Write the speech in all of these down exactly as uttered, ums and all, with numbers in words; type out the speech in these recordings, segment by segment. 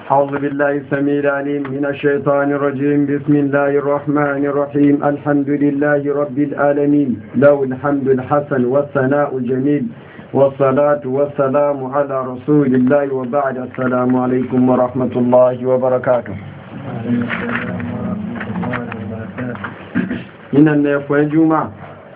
أعوذ بالله السميع العليم من الشيطان الرجيم. بسم الله الرحمن الرحيم. الحمد لله رب العالمين، له الحمد الحسن والثناء الجميل، والصلاة والسلام على رسول الله، وبعد. السلام عليكم ورحمة الله وبركاته. إن النفوة الجمعة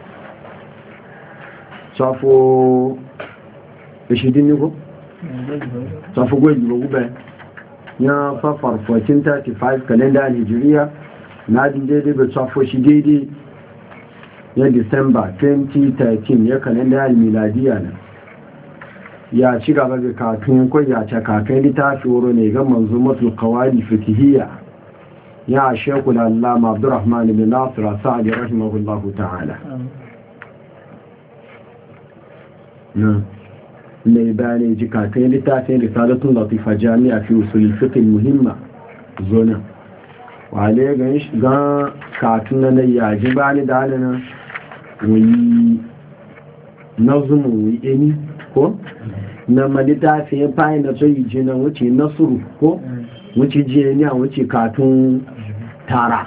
صفو بشدين يقول صفو قوي بقوبة ya safar fourteen thirty-five kalenda Nigeria na daidai da tsafo shi daidai ya December twenty thirteen ya kalenda miladiya na ya ci gaba da katun ko ya ce katun littafi wuro ne ga manzumatul qawali fiqhiyya ya Sheikhul Allama Abdurrahman bin Nasir Sa'di rahimahullahu ta'ala. mai bayani jikakai littafin risalatun latifa jami'a fi usul fiqh muhimma zona wale ga katun na yaji bani da nan wi nazumu wi eni ko na malitafi fayin da sai jina wuce nasuru ko wuce jeni a wuce katun tara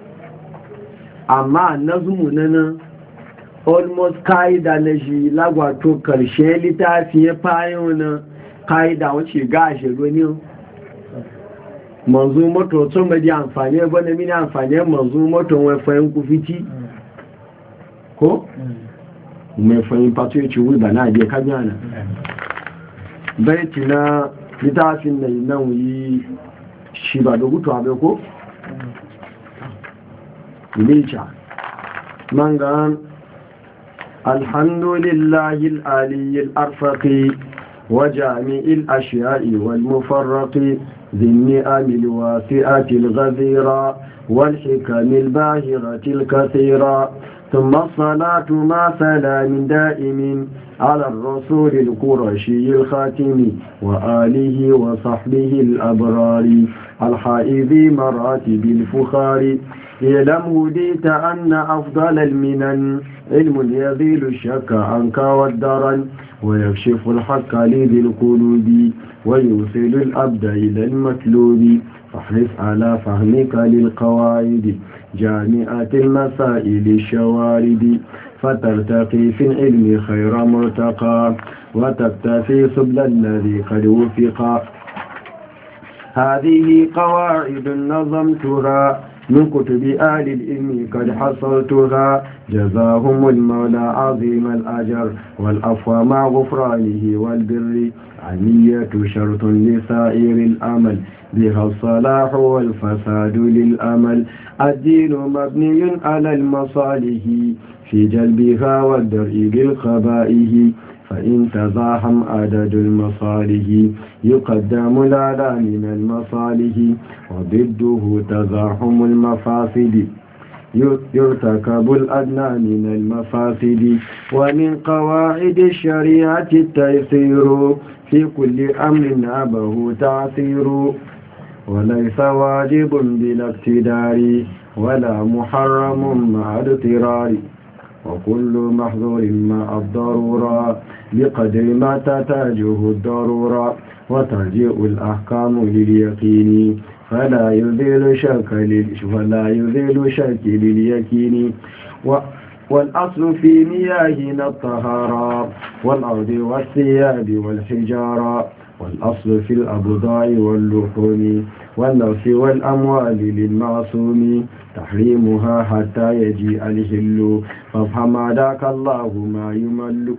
amma nazumu nan almost ka'ida na shi lagwato karshe littafi ya fayin na ka'ida wacce ga shiru ne manzu moto tun ba di amfani ba na mini amfani manzu moto wai fayin kufiti ko mai fayin pato ya ce wuri ba na adiya kamiyana bai tina littafin na nan yi shi ba da gutu abe ko ililca mangan الحمد لله العلي الأرفق وجامع الأشياء والمفرق ذي النعم الواسعة الغزيرة والحكم الباهرة الكثيرة ثم الصلاة مع سلام دائم على الرسول القرشي الخاتم وآله وصحبه الأبرار الحائذ مراتب الفخار اعلم هديت أن أفضل المنن علم يزيل الشك عنك والدرن ويكشف الحق لذي القلوب ويوصل الأبد إلى المطلوب فاحرص على فهمك للقواعد جامعة المسائل الشوارد فترتقي في العلم خير مرتقى وتكتفي سبل الذي قد وفق. هذه قواعد نظمتها من كتب آل العلم قد حصلتها جزاهم المولى عظيم الأجر والعفو مع غفرانه والبر. عنية شرط لسائر الأمل بها الصلاح والفساد للأمل. الدين مبني على المصالح في جلبها والدرء بالقبائه فإن تزاحم عدد المصالح يقدم الأعلى من المصالح وضده تزاحم المفاسد يرتكب الأدنى من المفاسد. ومن قواعد الشريعة التيسير في كل أمر أبه تعسير وليس واجب بلا اقتدار ولا محرم مع اضطرار وكل محظور مع الضرورة بقدر ما تحتاجه الضرورة وترجع الأحكام لليقين فلا يزيل شك فلا يزيل شك لليقين. والأصل في مياهنا الطهارة والأرض والثياب والحجارة والأصل في الأبضاع واللحوم والنفس والأموال للمعصوم تحريمها حتى يجيء الهل فافهم عداك الله ما يمل.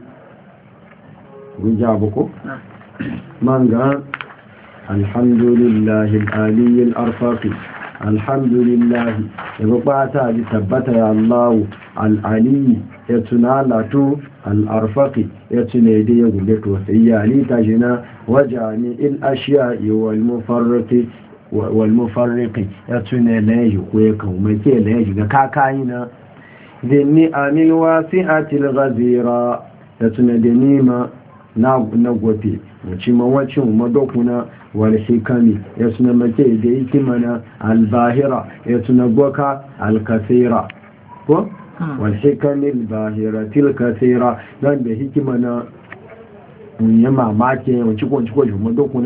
وجابكم من قال الحمد لله العلي الأرفق. الحمد لله يبقى تعالي ثبت يا الله العلي يتنالتو الأرفق يتنادي يقولك وسيالي تجنا وجاني الأشياء والمفرق والمفرق يتنالي ويكومتي ليجي كاكاينا ذي النعم الواسعة الغزيرة يتنادي نيمة نغوتي وشما وشما مدوكنا والحكم يتنمتي ديكمنا الباهرة يتنغوكا الكثيرة والحكم الباهرة الكثيرة لأن بحكمنا mun yi mamaki yawanci kwanci kwanci kuma dokuna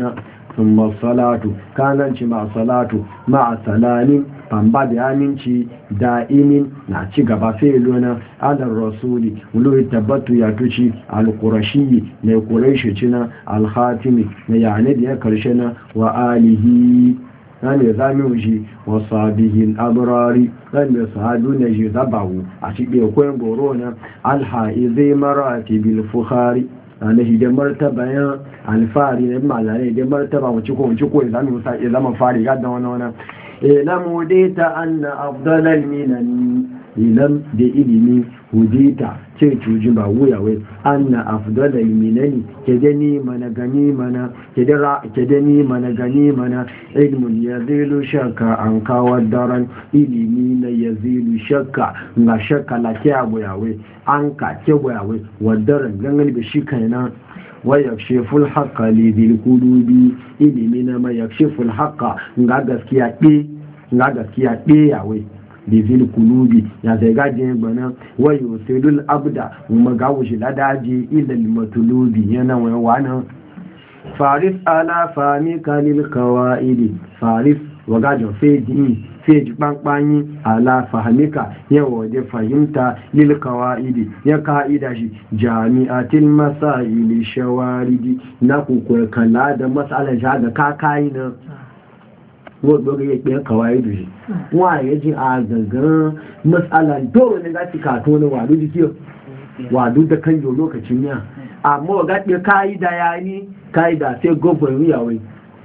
thumma salatu kananci ma salatu ma salamin bamba da aminci da'imin na ci gaba sai lona alar rasuli wulu tabbatu ya tuci al-qurashi ne quraishi cina al-khatimi ne yani da ya karshe na wa alihi ne zami wuji wa sabihin abrari dan da sahadu ne ji zabawu a cikin koyon goro na al-haizi marati bil fukhari ana shi da martaba yan alfari ne malare da martaba wuce ko wuce ko ya zama fari ga dan wannan ilamu dita anna afdalal minan ilam da ilimi hudita ce cuji ba wuyawai anna afdalal minani ke gani mana gani mana ke gani mana gani mana ilmun yazilu shakka an kawar daren ilimi na yazilu shakka ga shakka la ke wuyawai an ka ke wuyawai wadaren gangan da shi kaina ويكشف الحق لذي القلوب إلمنا ما يكشف الحق نغاقسكيا إيه نغاقسكيا إيه ياوي لذي القلوب يزيغا جنبنا ويوصل الأبد ومغاوش لداجي إلى المطلوب ينوي وانا فارس على فامك للقوائد فارس وغاجو فيدي feji ɓanɓanyi ala fahimika yawa waje fahimta lil kawa'idi ya ka'ida shi jami'atil masaili shawaridi na kukuwa kala da matsalar shi ga kakayi na wadda ga yake kawa'idu shi wa ya ji a gangan matsalar dole ne za ki kato na wadu jikiyo wadu da kan yau lokacin ya amma ga ɗaya ka'ida ya ni ka'ida sai gwagwar yawai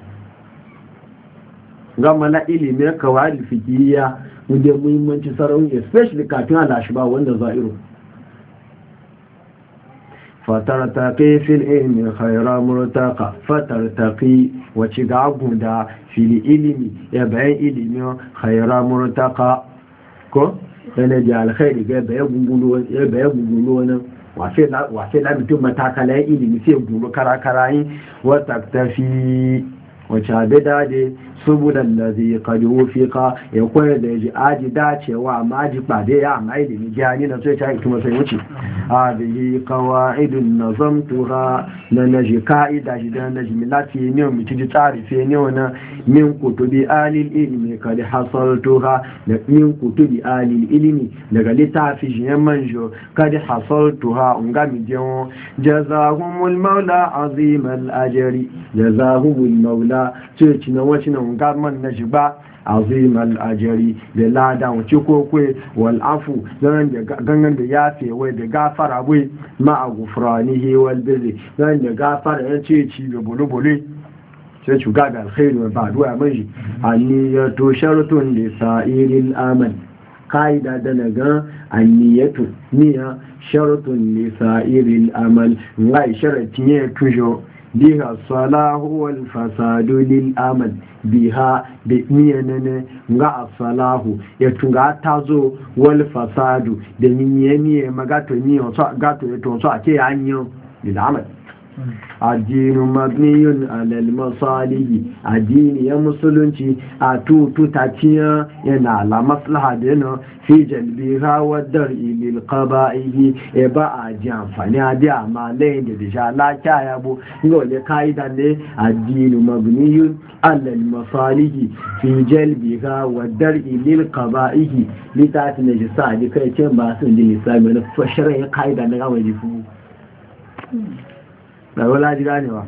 gama na ilimin kawai fikiyya wanda muhimmanci sarauni especially kafin alashi ba wanda za'iru fatar taƙi fil ilmi khaira murtaka fatar taƙi wace ga guda fil ilimi ya bayan ilimin khaira murtaka ko yana da alkhairi ga bayan gungulo wani wafe lamitin matakalayen ilimi sai gulo karakarayin wata tafi wace abu dade subulan da zai kaji wufika ya kwaya da ya ji aji dacewa amma ji ɓade ya amma ilimi gani na sai ta yi kuma sai wuce a da yi kawa idun na zamtura na na ji ka'ida shi da na ji milati ne mu ci ji tsari sai ne wani min kutubi alil ilimi kadi hasaltuha da min kutubi alil ilimi daga littafi shi yan manjo kadi hasaltuha unga mi jewo jazahumul maula azimal ajari jazahumul maula ce ci na wacce na garman na shiba azimal ajari da lada wuce kokwe wal afu gangan da ya wai da gafara bai ma a gufranihi wal birri zan da gafara ya ce ci da bulu-bulu sai shuga da alkhairu ba duwa mai anniyatu sharatun li sa'iril amal kaida da naga anniyatu niya sharatun li sa'iril amal ngai sharati ne tujo biha salahu wal fasadu lil amal biha da niyanene nga salahu ya tunga tazo wal fasadu da niyaniye magato ni o so gato to so ake anyo lil amal addinu mabniyun alal masalihi addini ya musulunci a tutu taciya yana la maslaha da yana fi jalbiha wa dar'i lil qaba'ihi e ba a ji amfani a da amalai da da la kaya bo ngo le kaida ne addinu mabniyun alal masalihi fi jalbiha wa dar'i lil qaba'ihi litati ne ji sa di kai ce ba sun di lissafi na fashirin ya kaida na gawai fu da wala ji ganewa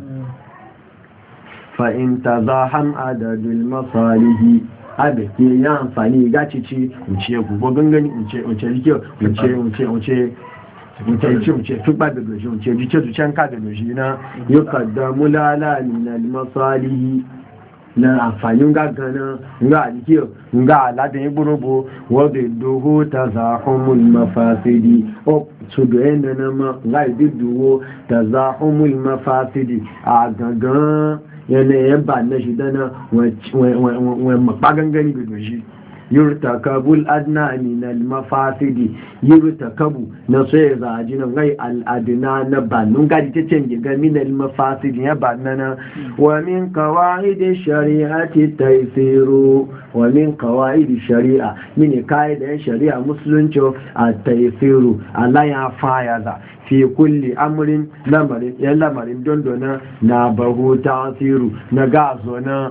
fa'in ta za ham adadul masalihi abe ke yi amfani gacici wuce gugu gangani wuce wuce rike wuce wuce wuce wuce wuce tukpa da doshi wuce jike zucen ka da doshi na yi kaddamu lalani na masalihi na amfanin gagana nga alikiyar nga aladun igborobo wadda dogo ta zahumul mafasidi o su da yadda na ma nga ibiduwo ta zahumul mafasidi a gangan yanayin ba na shi dana wani makpa gangani bido shi yurtakabul adna min al mafasidi yurtakabu na sai zaji nan gai al adna na banun gadi ta canje ga min al mafasidi ya banana wa min qawaid shari'ati taysiru wa min qawaid shari'a min kaida shari'a musulunci a taysiru Allah ya faya za fi kulli amrin lamarin ya lamarin dondona na bahu tasiru na gazo na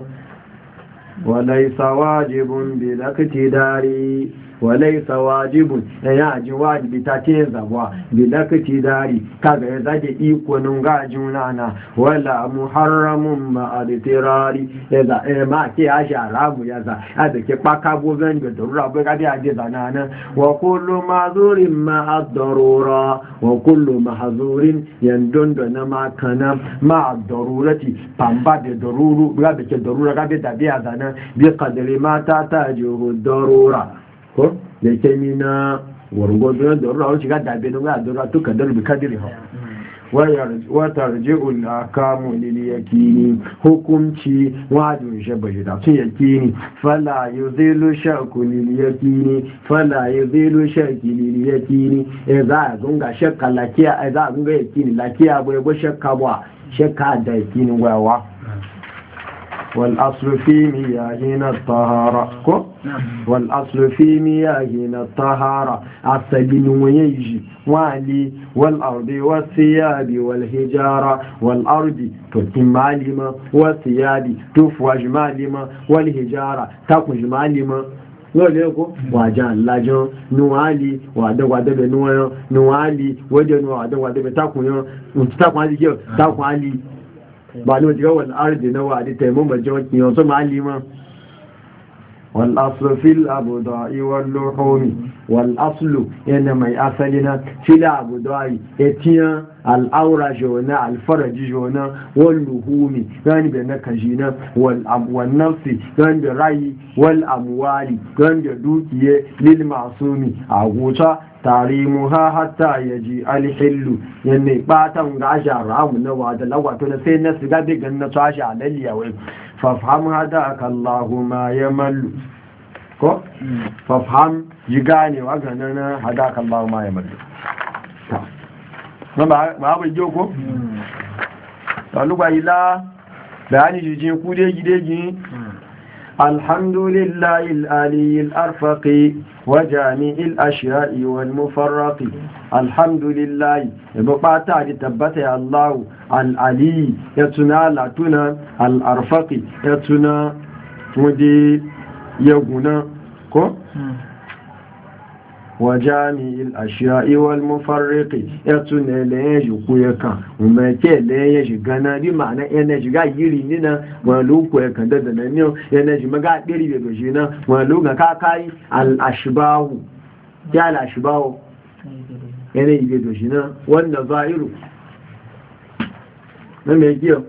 وليس واجب بالاقتدار وليس واجب يعني واجب تاتيزوا بالاقتدار kaga ya zage iko nun gajuna na wala muharramun ma al-tirari yaza eh ma ke ashara mu yaza ada ke paka bogan ga darura ba ga da zanana wa kullu ma'zurin ma ad-darura wa kullu mahzurin yandondo na makana ma ad-darurati pamba de daruru ga da ke darura ga da biya zana bi qadri ma ta tajuhu ad-darura ko da ke mina wargodo da ruwa shiga da be ga da to ka dalbi kadiri ha wa tarji'ul ahkamu lil yakini hukumci wajin shabahi da sun yakini fala yuzilu shakku lil yakini fala yuzilu shakki lil yakini e za gunga shakka lakiya e za gunga yakini lakiya bai go shakka ba shakka da yakini wawa والأصل في مياهنا الطهارة والأصل في مياهنا الطهارة السبيل ويجي والي والأرض والثياب والهجارة والأرض تتم معلمة والثياب تفوج معلمة والهجارة تقوج معلمة lọ́lẹ́ ẹ̀kọ́ wàjá ńlájọ́ níwáàlì wàdẹ́wàdẹ́bẹ̀ níwọ̀nyán níwáàlì wọ́jẹ́ níwàdẹ́wàdẹ́bẹ̀ tákùnyán tákùn alìjẹ́ tákùn alì ba ne wajen wani arzi na wadi taimun bajen yanzu ma'alima والأصل في الأبضاء واللحوم والأصل إنما أصلنا في الأبضاء إتيان الأورا جونا الفرج جونا واللحوم يعني بأنك جينا والنفس يعني برأي والأموال يعني دوكي للمعصوم أغوطا tarimuha hatta yaji alhillu yanne batan gashi ramu na wada lagwato na sai na siga bigan na tashi alalliya wai fafham hadaka Allahu ma yamallu ko fafham ji gane wa ganana hadaka Allahu ma yamallu ta ba ba ba jo ko talugba ila bayani jijin ku dai gideji alhamdulillahi al-ali al-arfaqi وجامع الأشياء والمفرق الحمد لله بقاطع تبت يا الله العلي يتنا لاتنا الأرفق يتنا ودي يغنا كو وجامع الأشياء والمفرق يتنا ليجي كويكا وما كي ليجي غنا بمعنى ينجي غا يري نينا ولو كويكا ددنا نيو ينجي مغا ديري بيجينا ولو غا كاكاي الأشباه جاء الأشباه ينجي بيجينا والنظائر nan mai giyo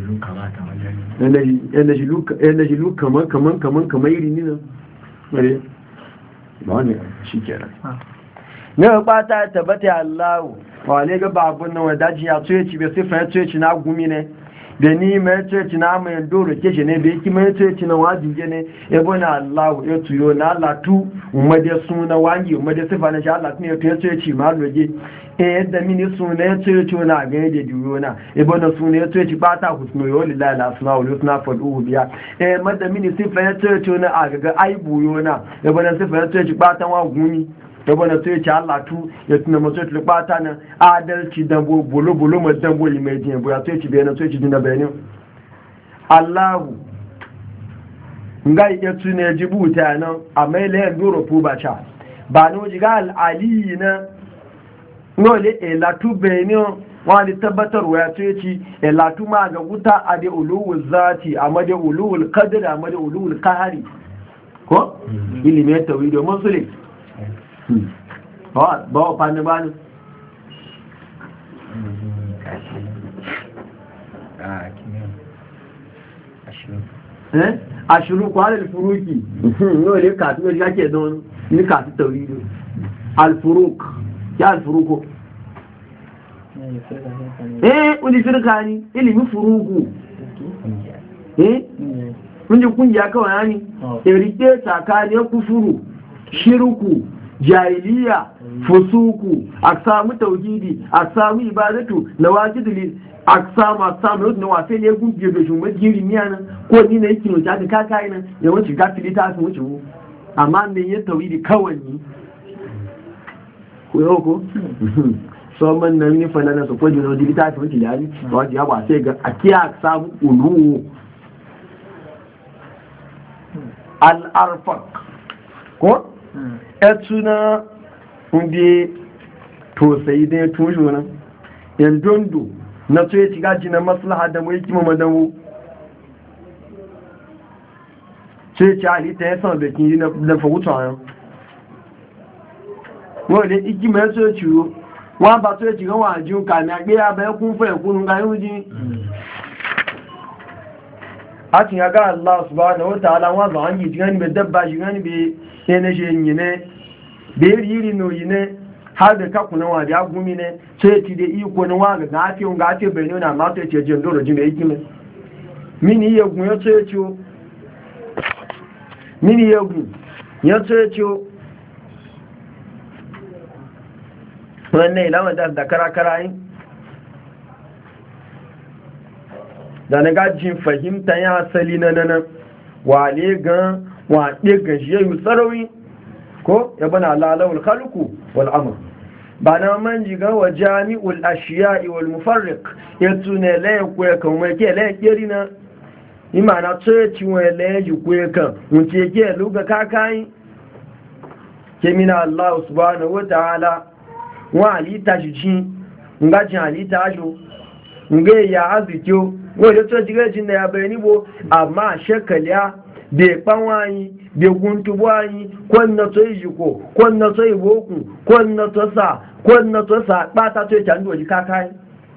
yanayi lu kaman kaman kaman kaman iri nina mare ba wani shi kenan ne ba ta tabbata Allahu wale ga babun nan wadaji ya tsoye ci bai sifa ya tsoye ci na gumi ne da ni mai tsoye ci na mai doro ke shi ne bai ki mai tsoye ci na wajibi ne ya bana Allahu ya tuyo na Allah tu umade suna wangi umade sifa na sha Allah ne ya tsoye ci ma loje eh yadda mini suna ya tsoye ci na ga da duro na ya bana suna ya tsoye ci ba ta husnu yo lillahi la asma wa husna fadu biya eh madda mini sifa ya tsoye ci na aga ga aibu yo na ya bana sifa ya tsoye ci ba ta wa gumi yabo na tsoye ci Allah tu ya tuna masu ya tulɓata nan adalci dambo bolo-bolo mai dambo yi mai jiyan buya tsoye ci bayanan tsoye ci dina bayanin Allahu nga iya tuna ya ji buta nan a mai layan doro fu ba ca ba na waje ga al'aliyi na nole elatu bayanin wani tabbatarwa ya tsoye ci elatu ma ga wuta a da uluwul zati a ma da uluwul kadir a ma da uluwul kahari ko ilimin tawi domin sulek ba wa fani ba ne ashirin kwanar furuki yau ne kasu yau ya ke don ni kasu tauri alfuruk ya alfuruko eh wani firka ni ilimin furuku eh mun ji kungiya kawai yani erike tsakanin kufuru shirku jahiliya fusuku aksamu tauhidi aksamu ibadatu nawajidul aksamu aksamu na wafe ne gungiya da shumar giri miya ko ni na yake wuce aka kaka nan yawanci gafili ta su wuce mu amma me ya tauhidi kawai ni ko yau ko so man nan ni fa na so ko dino digita ta wuce da ni waje ya ba sai ga akiya samu ulu al arfaq ko etuna ndi to sai dai tujo nan yan dondo na so ya shiga jina maslaha da mu yake mamadan sai ci ali ta yasan da kin na da fawuta wọ́n igi mẹ́sọ́ ìṣòro wọ́n bá tó ẹ̀jì kan wà jí ń kà ní agbé abẹ́ kún fún ẹ̀kún ń ga yóò jí a ti yàgá Allah subhanahu wa ta'ala wọ́n bá wọ́n yìí jí gani bẹ dabba jí gani bẹ ẹni ṣe yìí ne bẹ rí rí nù yìí ne har da kakunan wa da gumi ne sai ti da iko na wa ga gafi un gafi bai nuna ma to ce jin dole jin da yake mai mini ya gun ya ce ce mini ya gun ya ce ce wannan ilama da kara-kara yi da na gajin fahimta ya asali na nanan wale gan waɗe gajiyayyu tsarawi ko ya bana lalawar halku wal'amur ba na man jigan wa jami'ul ashiya'i wal mufarrik ya tune laye kuwa kan mai ke laye keri na imana tsoyaci wani laye ji kuwa kan wunce ke luga kakayi ke mina Allah subhanahu wa ta'ala wọn àlítà ṣìṣí ngájìn àlítà aṣò ngé ìyà azìkíó wọ́n ilé tó jígẹ́ jí náà abẹ̀rẹ̀ níbo àmá àṣẹ́kẹ̀lẹ́ bẹ̀ pàwọn ayin bẹ̀ gúntubọ́ ayin kọ́nà tó ìyíkò kọ́nà tó ìwókùn kọ́nà tó sà kọ́nà tó sà pátá tó ìtàndò òjì kákáyí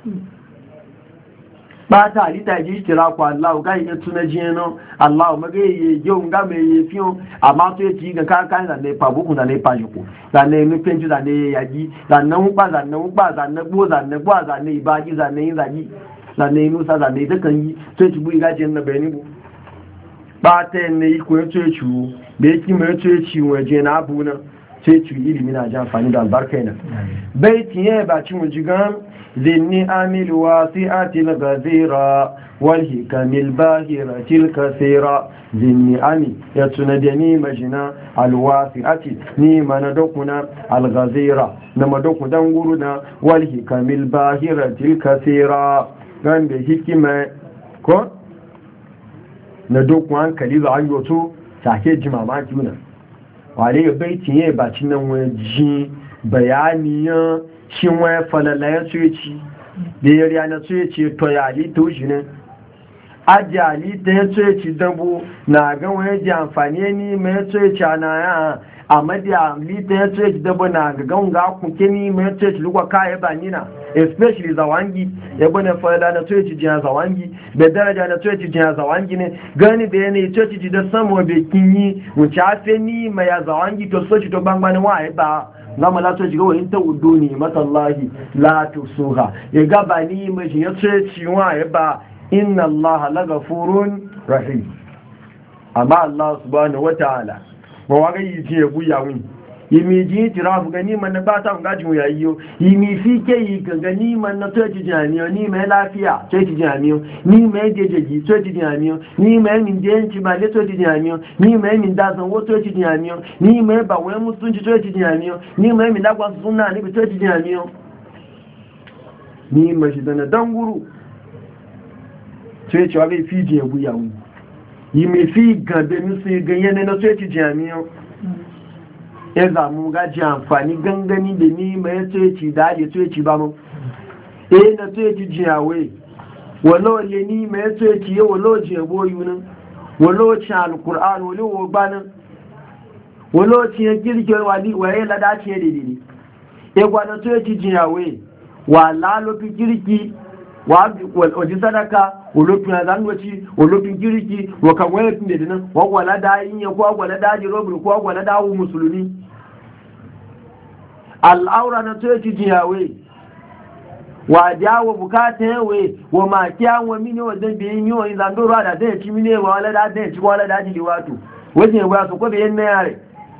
pátá àlítà ìjí ìtìlápọ̀ aláwọ̀ gáyìí ní túnẹ́ jí ẹná aláwọ̀ mẹ́gẹ́ iye yóò ń gámẹ́ iye fi hàn àmá tó ètì ìgbẹ̀ káàkáyí lànà ìpàbókùn lànà ìpàjùkù lànà inú pẹ́ntì lànà ìyàjí lànà ń pà lànà ń pà lànà gbó lànà gbó lànà ìbájí lànà ìzàjí lànà inú sá lànà ìdẹ́kàn yí tó ètì gbó ìgájẹ́ ń nàbẹ̀ níbo pátá ẹni ikú ètò ètù bẹ́ẹ̀ kí mọ́ ètò ètù wọn jẹ́ náà bú náà tó ètù ìlú náà jẹ́ àǹfààní da albarka náà bẹ́ẹ̀ tí yẹn bá tí mo jí gan للنعم الواسعة الغزيرة والحكم الباهرة الكثيرة للنعم يتندني مجنا الواسعة نيما ندقنا الغزيرة نما دق دنغرنا والحكم الباهرة الكثيرة كان بحكمة كون ندق عن كليل عيوتو تحكي جماعة جونا وعليه بيتي يباتنا وجين بيانيا shin waya falala ya tsoci da ya riya na tsoci to ya halitta wuce ne aji halitta ya tsoci dambu na gan waya ji amfani ni mai tsoci na ya amma da halitta ya tsoci dambu na gan ga kuke ni mai tsoci lukwa kaya ba nina especially zawangi ya bane falala na tsoci jiya zawangi da daraja na tsoci jiya zawangi ne gani da yanayi tsoci ji da samu bai kinyi wuce afe ni mai ya zawangi to tsoci to bangbanin wa ba zama la tsoci gawa in ta wudu ne matallahi la tusuha ya gaba ni mai ya ce ciwa ya ba inna allaha la ghafurun rahim amma Allah subhanahu wataala ba wa ga yi ce buya wi yi mi ji tirafu gani man ba ta ga jin yayi yo yi mi fi ke yi gani man na tsoci jami'o ni mai lafiya tsoci jami'o ni mai jejeji tsoci jami'o ni mai min jenci ba le tsoci jami'o ni mai min da san wo tsoci jami'o ni mai ba wai mutunci tsoci jami'o ni mai min da kwa sunna ni bi tsoci jami'o ni mai shi dana danguru tsoci wa ga fi je buya wu yi mi fi gabe mi su ganyen na tsoci jami'o ya zamu gaji amfani gangani da ni mai tsoci da ya tsoci ba mu eh na tsoci jiyawe walo le ni mai tsoci ya walo je boyu nan walo ci alquran walo wo banan walo ci ya kirke wali waye lada ci da didi e gwa na tsoci jiyawe wa lalo fi kirki wa oji sadaka olópin azangoci olópin kiriki wakan wayar tun da dinan wagwala da yin ya ko wagwala da ji robin ko wagwala da wu musulmi al'aura na tsoci jiyawe wa jawo bukata yawe wa ma kiyawo mini wa dan biyin yi wa zan doro da zai ci mini wa wala da zai ci wala da ji wato wajen ba su ko biyan na yare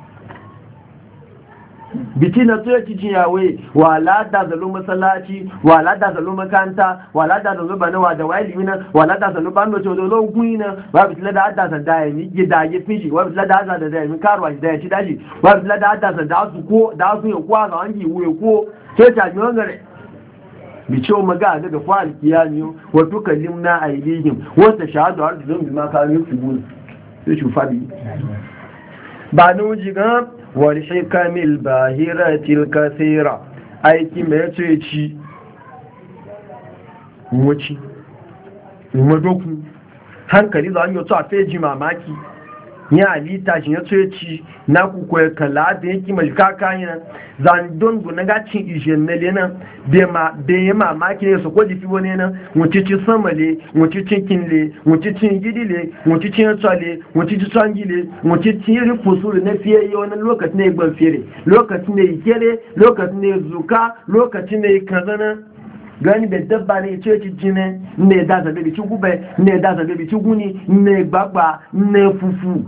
biti na tsoye cikin yawe wa lada zalo masallaci wa lada zalo makanta wa lada zalo banawa da waili mina wa lada zalo bando ce zalo guina wa bi lada adda san da yi gida ya fishi wa bi lada adda da yi karwa da ya ci daji wa bi lada adda san da su ko da su ya kwa ga wangi wuye ko sai ta ji wangare bi ce ma ga daga fa alkiyani wa tukallimna aydihim wa tashhadu arjulun bima kanu yaktubun sai shi fadi ba nu jiga والحكم الباهرة الكثيرة aiki mai yace ci wuci madoku hankali za a yi a feji mamaki ya alita shi yace ci na kukwai kala da yake malika kayan zandon guna gacin ishen na lena bai yi mamaki ne su kwaji fi wani nan wucicin samale wucicin kinle wucicin gidile wucicin tsale wucicin tsangile wucicin yi fusuri na fiye yi wani lokacin ne gban fere lokacin ne kere lokacin ne zuka lokacin ne kazana gani bai dabba ne ce ci jine ne da zabe bi ci gube ne da zabe bi ci guni ne gbagba ne fufu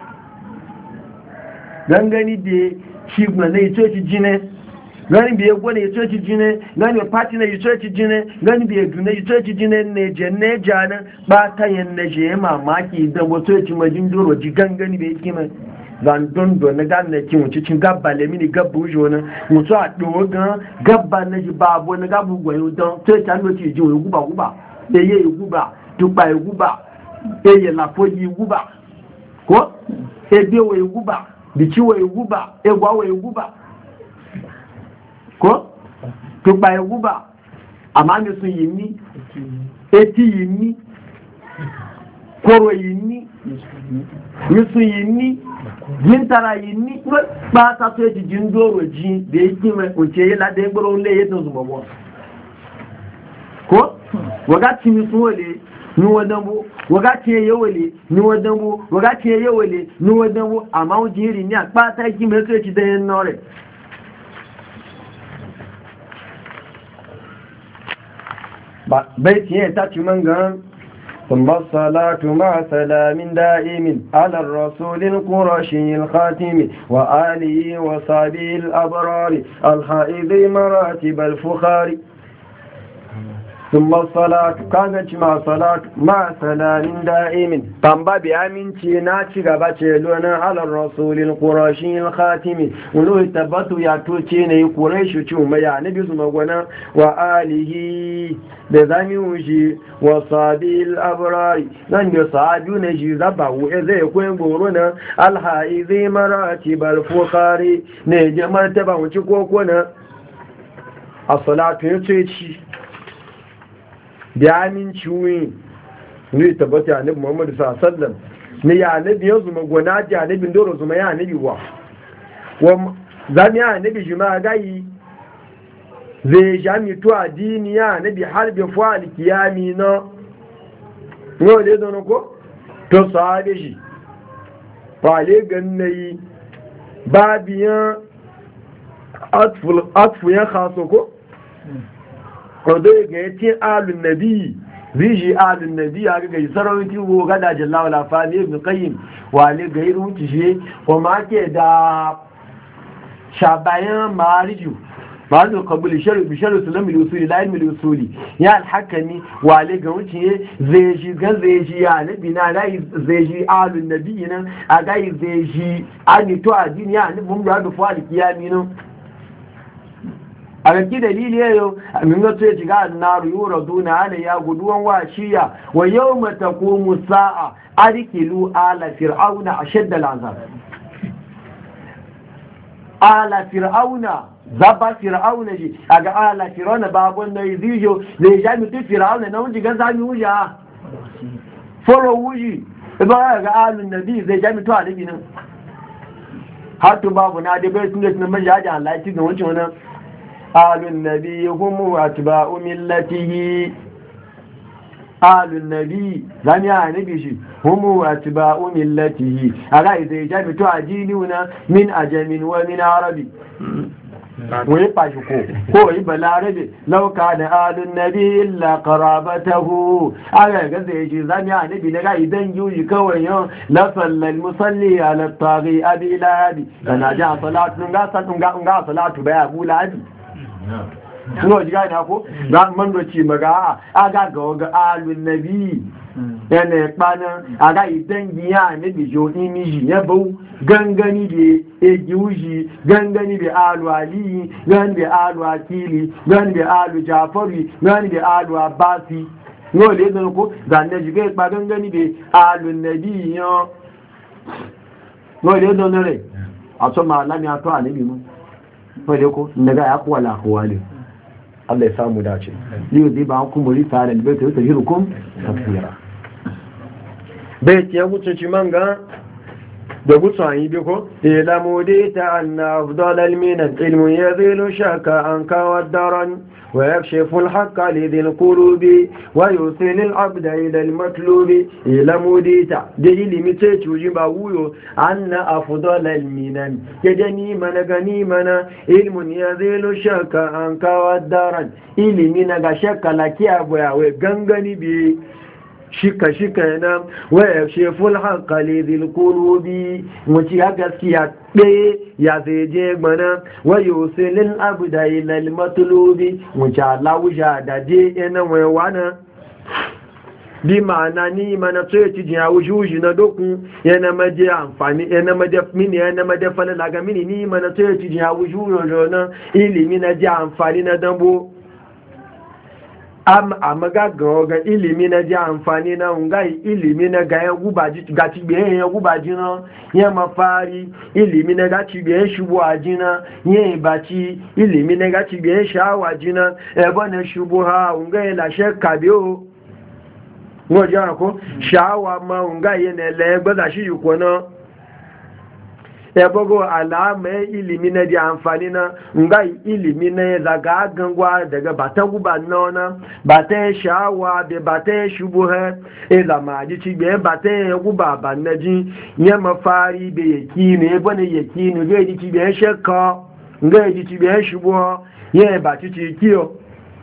gangani da shi na yi ce ci jine gani bai gwane yi ce ci jine gani bai pati na yi ce ci jine gani bai gune yi ce ci jine ne je ne jana ba ta yin na je mamaki idan wato ya ci majin doro ji gangani bai kima zandon do na gan na ki wuce cin gabba le mini gabba ujo na mutu a do gan gabba na ji babo na gabu gwayo don to ta no ti ji guba guba eye guba tupa guba eye la foji guba ko ebe we guba bichi we guba egwa we guba ko tupa guba amani sun yini eti yini koro yini yusu yini jintara yini ba ta to ji jindoro ji da yake mai kunce la da gboro le yeto zubobo ko wagati mi suwale ni wadambo wagati yewele ni wadambo wagati yewele ni wadambo amma ujiri ni apa ta ki me to ci da nore ba bai tiye ta ci mangan ثم الصلاة مع سلام دائم على الرسول القرشي الخاتم وآله وصحبه الأبرار الحائض مراتب الفخار ثم الصلاة كانت مع صلاة مع سلام دائم طنبا بأمين تيناتي غباتيلونا على الرسول القرشي الخاتم ولو تبطوا ياتوتيني قريش توما يعني بزمغنا وآله بذامي وجي وصابي الأبرار لن يصعدوا نجي زبعوا إذا يكون بورونا الحائض مراتب الفخار نجي مرتبا وشكوكونا الصلاة يتوتي da aminci wuyi ne tabbata annabi Muhammad sallallahu alaihi wasallam ne ya annabi yanzu magwana ji annabi doro zuma ya annabi wa wa zami ya annabi jima gayi zai jami to addini ya annabi har bi fa alkiyami no no le don ko to sahabe shi wale gannayi babiyan atful atfu ya khaso ko kodai ga yace alun nabi ziji alun nabi a ga sarauti go gada jallawa la fani ibn qayyim wale ga iru tishe o ma ke da shabayan mariju ba'du qabul sharh bi sharh sulam al-usuli la ilm al-usuli ya al-hakami wale ga wuce zai ji ga zai ji ya nabi na dai zai ji alun nabi nan a ga zai ji ani to adini ya nabi mun da fa al-kiyami nan a ganki dalili yau min ga to ya shiga annaru yuraduna ala ya guduwan washiya wa yawma taqumu sa'a adkilu ala fir'auna ashadda al'azab ala fir'auna zaba fir'auna ji aga ala fir'auna babun da yijo zai ja mutu fir'auna na wuji ga zami wuja foro wuji ba ga alun nabi zai ja mutu alibi nan har to babu na da bai sunne sunan majaji Allah ya ci ga wancan wannan آل النبي هم أتباع ملته آل النبي لم يعني بشي هم أتباع ملته أغا إذا جاب تعجيلون من أجم ومن عربي wai fashi ko ko yi balarabe lauka da alun nabi illa qarabatahu aga ga zai ji zani annabi ne ga idan yuji kawai yo la sallal musalli ala taghi abi lahabi kana ja salatu ga salatu ga ga salatu bai abu lahabi no jiga na ko ga man do ci maga aga ga ga alun nabi yana kpana aga idangi ya ne bi jo imiji ya bau gangani be egiuji gangani be alu ali gangani be alu akili gangani be alu jafari gangani be alu abasi no le don ko dan ne jige pa gangani be alu nabi yo no le don re aso ma lami ato anabi mu no le ko daga ya kwala kwale Allah ya samu dace liyu zai ba ku muri tare da bai ta yi hukum tafsira bai ce wuce ci manga da gutsu an yi biko ilamu dai ta anna afdalal min al-ilm yazilu shaka an kawad daran wa yakshifu al-haqqa lidil qulubi wa yusil al-abda ila al-matlubi ilamu dai ta da ilimi ce cuji ba wuyo anna afdalal min yadani mana gani mana ilmun yazilu shaka an kawad daran ilimi na ga shakka lakiya boya we gangani bi shika shika yana waya sheful hankali zilkurubi wuce ya gaskiya ɗaya ya zai je gbana waya usilin abu da ilal matulubi wuce alawuja da je yana waiwana bi ma'ana ni mana so ya ci jiya wujuji na doku yana maje amfani yana maje mini yana maje falala ga mini ni mana so ya ci jiya wujuji na ilimi na je amfani na dambo a magagawa ga ilimi na ji amfani na ngai ilimi na ga yan gubaji ga cibiyan yan gubaji na ya mafari ilimi na ga cibiyan shubu a jina ya baci ilimi na ga cibiyan shawa jina ebe na shubu ha ngai la shekka biyo ngoja ko shawa ma ngai ne le gbaza shi yuko na ebogo alama ilimi na di amfani na nga ilimi na ya zaga gangwa daga bata guba nona bata shawa be bata shubuha e zama ji ci be bata guba banaji ya mafari be yakini e bane yakini ga ji ci be shakka nga ji ci be shubuha ya ba ci ci kiyo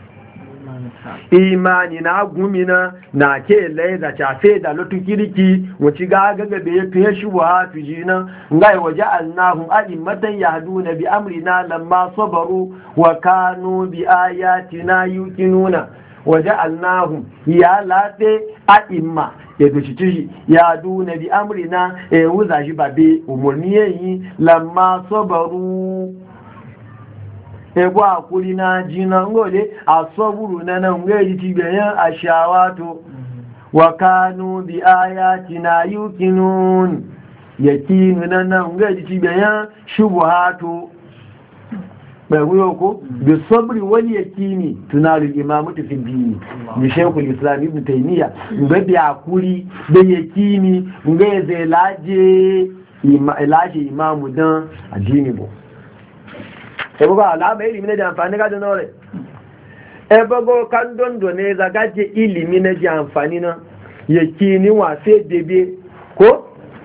imani na gumina na ke laiza cafe da lutun kiriki wuci ga gaga da ya fiye shi wa tujina ngai waje annahum a'immatan yahduna bi amrina lamma sabaru wa kanu bi ayatina yuqinuna waje annahum ya late a'imma ya dushi tushi ya duna bi amrina e wuza shi babe umurni yayi lamma sabaru ego akuri na jina ngole asoburu na na ngeli tibeyan ashawatu wa kanu bi ayatina yuqinun yakinu na na ngeli tibeyan shubuhatu bayu yoko bi sabri wal yakini tunalu imamatu fi dini ni shaykhul islam ibn taymiya ngabi akuri da yakini ngeze laje ilaje imamu dan addini bo ebe alama ilimi na ji amfani ga da nore ebe go kan dondo ne zagaje ilimi na ji amfani na yakini wa sai debe ko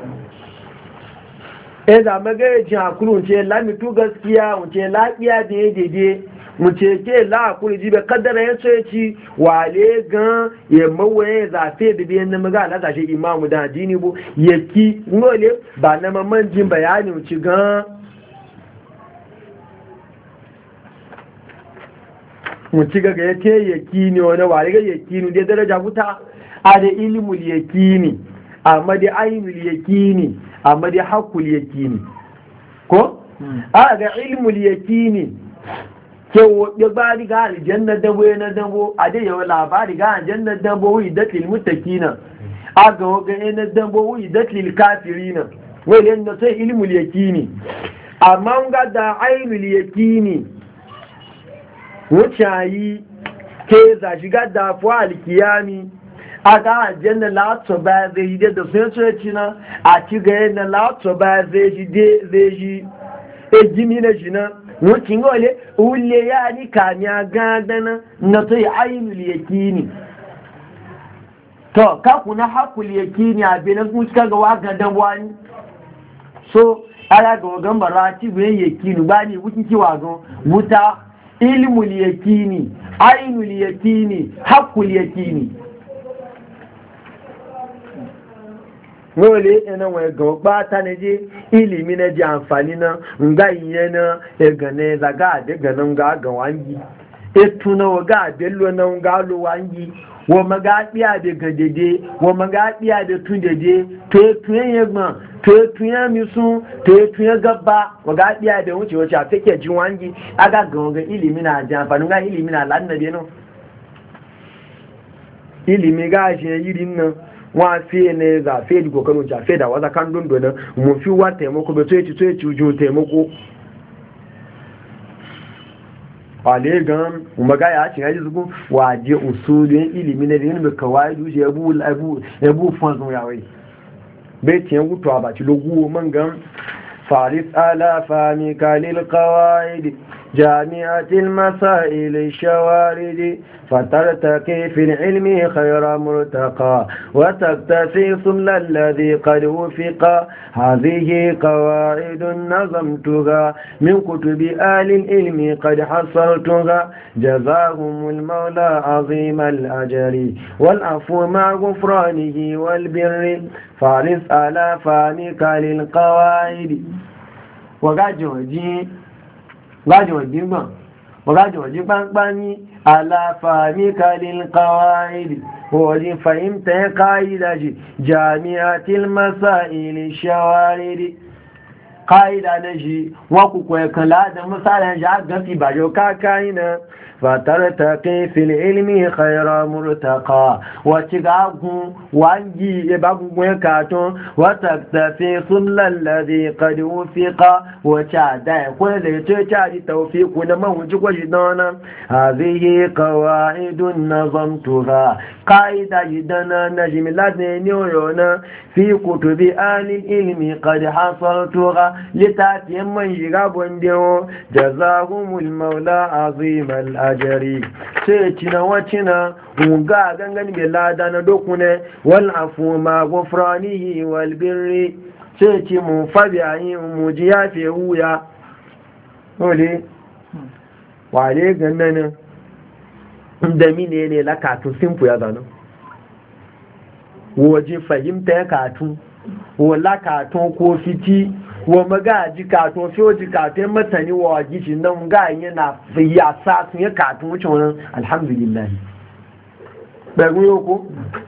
e da maga ji hakuru ce lami tu gaskiya mu ce lafiya da ya dede mu ce ke la hakuri ji be kaddara ya so ci wale gan ya mawaye za sai debe na maga la da shi imamu da dini bu yaki ngole ba na mamman jin bayani mu ci gan muci gaga ya ce yakini wani wari ga yakini dai daraja wuta a da ilimul yakini amma da ainul yakini amma da hakul yakini ko a ga ilmul yakini ke ya ba riga aljanna dabo na dabo a da yawa labari ga aljanna dabo wi datil mutakina a ga ga na dabo wi datil kafirina wai yanda sai ilmul yakini amma ga da ainul yakini wucayi ke za shiga dafuwa alkiyami a ga aljanna latso ba zai yi da sun soci na a ci ga yana latso ba zai shi zai shi e jini na shi na wucin gole ule ya ni kamiya gadana na to yi ainihin yakini to kaku na hakul yakini a benin kun cika ga wagadan wani so ala ga wagan barati bai yakini ba ni wukin kiwa ga wuta ilmul yakini ainul yakini haqqul yakini wole ina wai ga bata ne je ilimi na ji amfani na nga iye na egane zaga de ganan ga ga wangi etu na waga bello na nga lo wangi wo maga biya de gadede wo maga biya de tundede to etu yen gbon to etu yen misun to etu yen gaba waga biya de wuce wuce afeke ji wangi aga ga ga ilimi na ji amfani nga ilimi na lan na de no ilimi ga je yirin nan wa fiye ne za fiye da kokarin ja fiye da waza kan dundun mu fi wa taimako bai so yaci so yaci uju taimako wale gan umaga ya ci haji zugun waje usulin ilimi ne yin ka wai duje ebu ebu ebu fanzun yawe bai tiyan gutu a baci logu man gan faris ala fami kalil qawaid جامعة المسائل الشوارد فترتقي في العلم خير مرتقى وتكتفي صمل الذي قد وفق هذه قواعد نظمتها من كتب آل العلم قد حصلتها جزاهم المولى عظيم الأجر والعفو مع غفرانه والبر فارس على فانك للقواعد وقاجه gájọ̀ ìdígbọ̀n ọgájọ̀ ìdí pápá ní aláfààní kalil qawaidi wọ́n fahimta ƙa'idaji jami'atil masail shawaridi ƙa'ida na shi wakukwai kan lada misalin shi a gafi ba yau kakayi na فترتقي في العلم خير مرتقى وتغاغو وانجي يبغو كاتون وتكتفي صل الذي قد وفق وتعدى كل تشادي توفيق لما وجه وجدنا هذه قواعد نظمتها قاعدة جدنا نجم لدن يورونا في كتب آل العلم قد حصلتها لتاتي من يغاب جزاهم المولى عظيم الأجر ajari sai cina wacina unga gangan bai lada na dokune wal afu ma gufranihi wal birri sai ci mu fabiyayi mu ji yafe wuya wale wale gannan da mine ne la katu simple ya zanu waje fahimta ya katu wala katu ko fiti wa magaji katon fiyoji katon matani wa gishi nan ga yana ya sa sun ya katon wuce wani alhamdulillah ɓagun yau ko?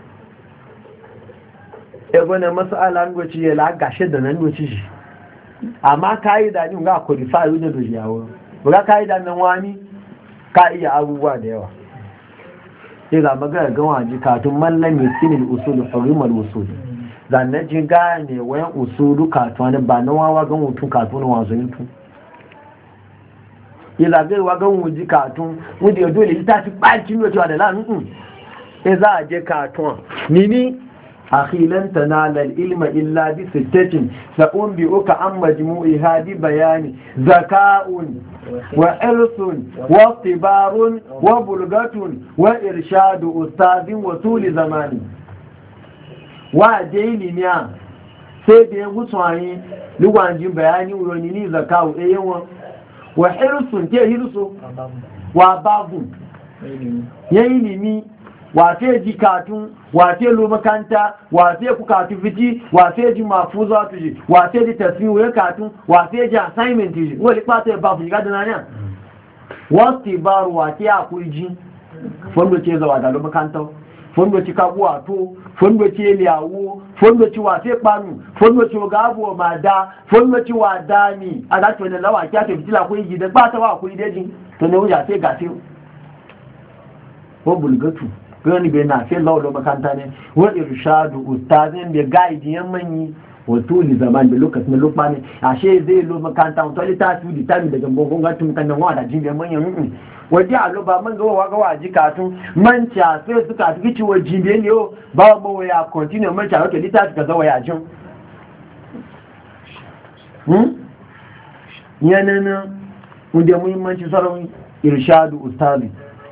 ebe na masala ngoci ya lagashe da nan ngoci shi amma ka yi da ni ga kwalifa yi da doji yawon ba ka yi da nan wani ka iya abubuwa da yawa sai ga magana gan waji katon mallam mai sinin usul hurumar usul zanne ji gane wayan usulu katuwa ne ba na wawa gan hutun katuwa na wazo yin ila zai wa gan wuji katun wanda ya dole ita ci ɓakin da cewa da la'an e za a je katuwa nini akhilan tanala ilma illa bi sittatin sa'un bi uka an majmu'i hadi bayani zaka'un wa irsun wa tibarun wa bulgatun wa irshadu ustadin wa tuli zamani wa je ilimiya sai da ya gutsu ayi lugwanjin bayani uroni ni zakawu e yawan wa hirsun ke hirsu wa babu ya ilimi wa sai ji katun wa sai lo makanta wa sai ku katu fiti wa sai ji mafuza tuji wa sai ji tasfiyu ya katun wa sai ji assignment tuji wani kwata ya babu ga dana ne wasti baru wa sai akuri ji fondo ce zawa da lo makanta fondo ci kabuwa to fondo ci liyawo fondo ci wa sai panu fondo ci ga abu ma da fondo ci wa dani ala to ne lawa kya to fitila ko yi da ba ta wa ko yi deji to ne wuya sai ga sai ko bulgatu gani bai na sai lawo makanta ne wa irshadu ustazin da guide yan manyi wato li zaman da lokacin da lokmani ashe zai lo makanta to lita su di tami daga gongon gatun kan nan wa da jin manyan waje a lo ba man ga wa ga waji katun man cha sai suka tuki ci waji ne ne ba ba waya continue man cha to lita suka zawa ya jin hmm yanana wanda muhimmanci sarau irshadu ustazi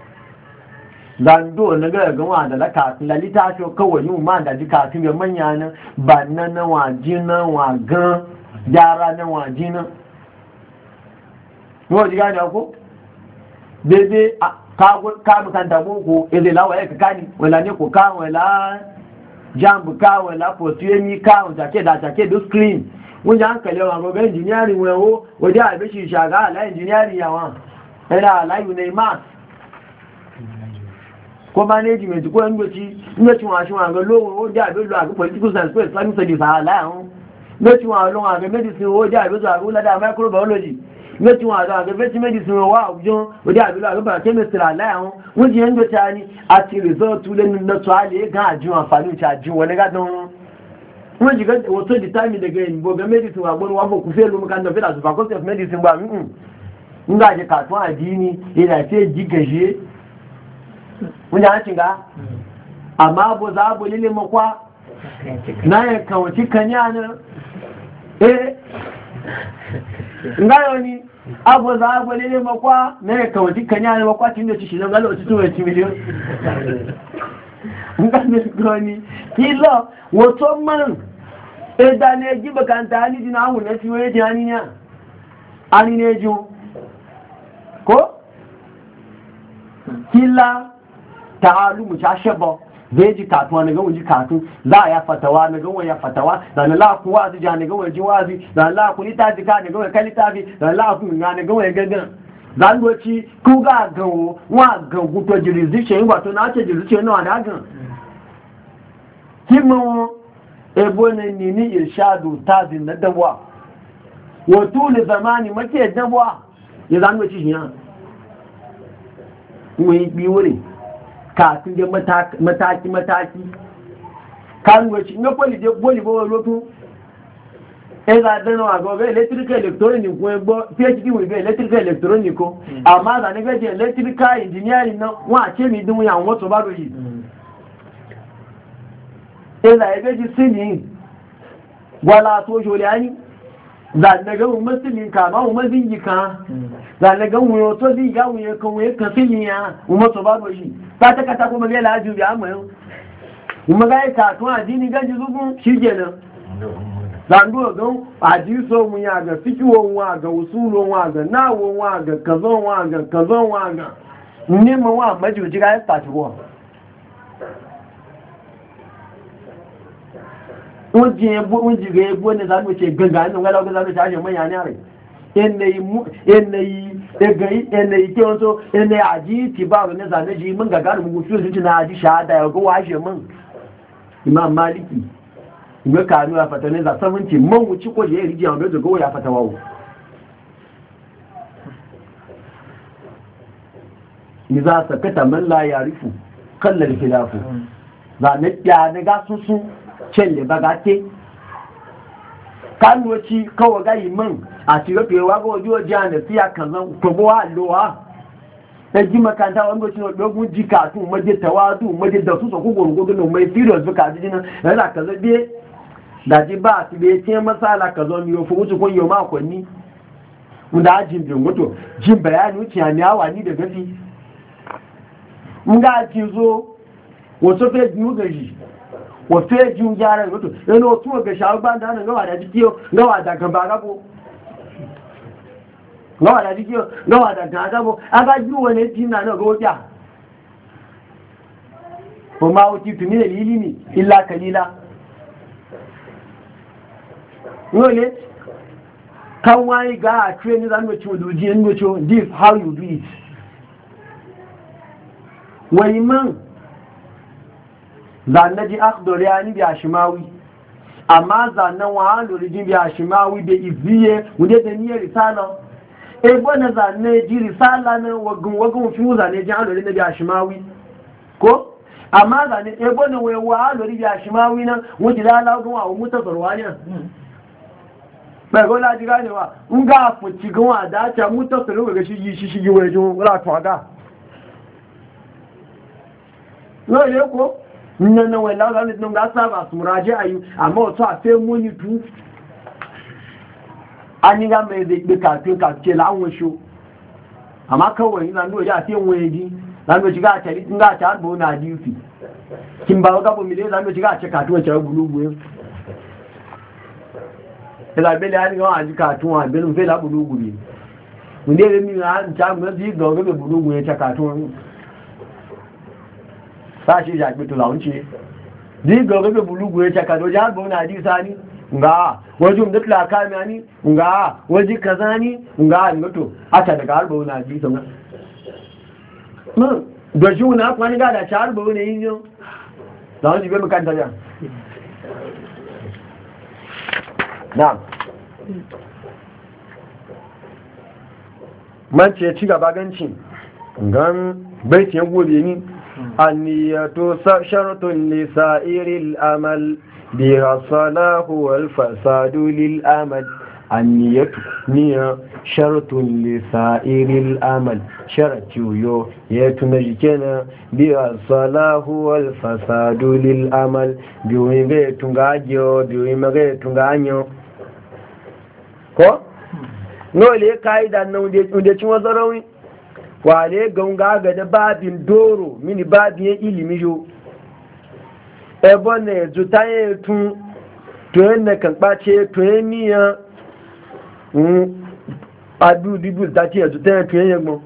zando na ga gama da laka lalita shi kawai yin ma da ji kafin ga manya nan ba nan na waji na wagan gyara na wajina wọ́n jí gani ọkọ́ dédé káàmùkanta boko ilẹ̀ láwọ̀ ẹ̀kà ká ní wẹ̀lá ní kò ká wẹ̀lá jambu ká wẹ̀lá pọ̀tíẹ́mí ká òjàkédà àjàkédò screen wọ́n já ń kẹ̀lẹ̀ ọ̀rọ̀ ọ̀gọ́ engineering wẹ̀ ó òdí àìbẹ́ṣì ìṣàgá àlá engineering àwọn ẹ̀rà àláyù ní math ko management ko ngoci ngoci wa shi wa ga lo o da be lo aga political science ko islamic studies ala hun ngoci wa lo aga medicine o da be zo aga la da microbiology ngoci wa ga vet medicine wa ujo o da be lo aga biochemistry ala hun won ji ndo tani ati result le no to ale ga aju àǹfààní cha aju won ga don won ji ga o to determine the gain bo ga medicine wa gbon wa bo ku fe lo mo kan do fe da faculty of medicine ba mm nga je ka tun adini ila se jigaje wani hancin ga amma abu za abu lile makwa na ya kawaci kanya na eh ngayo ni abu za abu lile makwa na ya kawaci kanya na makwa cin da ci shi zan galo ci tuwa ci miliyon ngayo gani kilo wato man ẹ̀dà ní ẹjí bàkàntà ní jìnà àwọn ẹ̀fí wọ́n èdè àníyàn àní ní ẹjú kó kílá ta'alu mu ta shaba zai ji katuwa na gawon ji katu za a ya fatawa na gawon ya fatawa da na laku wazi ja na gawon ji wazi da na laku litafi ka na gawon ka litafi da na laku na gawon gangan zangoci ku ga gawo wa gangu to jurisdiction wato na ce jurisdiction na da gan kimu ebo ne ni ni irshadu tazin na dabwa wato le zamani make dabwa ya zangoci shi ya wai biwure kafin da mataki-mataki kan wace na kwalli je boli bawa lotu e za a dana wa gobe electrical electronic ko egbo phd wey be electrical electronic ko amma za ne gaje electrical engineering na wa ce mi dun ya won to ba do yi e za e gaje sini wala to jole ani za ne ga mu musulmin ka ma mu mazingi ka za ne ga mu to zi ga mu kan we kan filiya mu to ba do yi ta ta kata kuma ga laju bi amma yau kuma ga ka to addini ga ji zugun shikenan zandu don hadiso mun ya ga fikiwo wa ga usulo wa ga nawo wa ga kazon wa ga kazon wa ga ne ma wa majuji ga ta ci ko unji bu unji ga bu ne zandu ce ganga ne ga lawo zandu ta je manya ne are ene mu ene egai ene ke onto ene aji tibaru ne zane ji mun ga garu mu su su na aji shahada ya go washe mun imam maliki ga kanu ya fata ne za samunci mun wuci ko je rijiya wanda da go ya fata wawo ni za sa kata man la yarifu kallal khilafu za ne ya ne ga susu celle bagate kan wuci kawo ga mun a ti rufe wa ga wajen wajen da siya kan zan tobowa lowa ta ji makanta wanda shi dogon jika tun maje tawadu maje da su sako gurgudu mai serious buka ji nan yana ka zabe da ji ba su bai ce masala ka zo miyo fu wuce kun yau makonni wanda ajin bin wato jin bayani wuce ya miyawa ni da gafi mun ga ci zo wasu fe biyu gaji wasu fe jin gyara wato yana wasu ga shawo ban da hannun gawa da jikiyo gawa da gaba gabo gawa da jikiyo gawa da gaba gabo aka ji wani jina na ga wajen kuma wuce tuni da lilimi illa kalila yole kan wani ga a training zan wace wadoji yin wace this how you do it wani man zanne ji akhdori ya ni biya shimawi amma zanen wa lori ji biya shimawi da iziye wunde da niyyar risala ebo na zanne ji risala na wagun wagun fi zane ji alori na biya shimawi ko amma zane ebo na wewa alori biya shimawi na wuce da alagun wa mutasarwa ne ɓargo na ji ganewa in ga fuci gawa da ta mutu su ruga shi yi shi shi yi wajen ratuwa ga yau ne ko nan nan wai lauza ne ga saba su muraje a yi amma wasu a sai muni tu an yi gama zai ɗi kafin kafin la'awun shi amma kawai zan doji a sai wani ji zan doji ga a tari in ga a ta harba wani hadisi kin ba wa gaba miliyan zan doji ga a ce kafin wancan gulu buyin ila bele ani ga aji katun a bele fe la bulugu bi mun dai mi na ta mun ji ga ga bulugu ya ta katun sa shi ja gbe to launci ji ga ga bulugu ya ta katun ja ba na ji sani nga wajum da tlaka mi ani nga waji kazani nga ngoto ata daga harba na ji sama mun da juna kwani ga da char ba ne yin yo da ji be makanta ja na'am man ce ci gaba ganci gan baitin gobe ni anniyatu sharatun li sa'iril amal biha salahu wal fasadu lil amal anniyatu niya sharatun li sa'iril amal sharatu yo ya tuna jikena biha salahu wal fasadu lil amal biwi ga tunga jo biwi ga tunga anyo ko nole kaida nan unde cin wazarawi wale gonga ga da babin doro mini babin ilimi jo ebo ne jutaye tun to yanne kan bace to yaniya mm adu dibu dati ya jutaye to yanne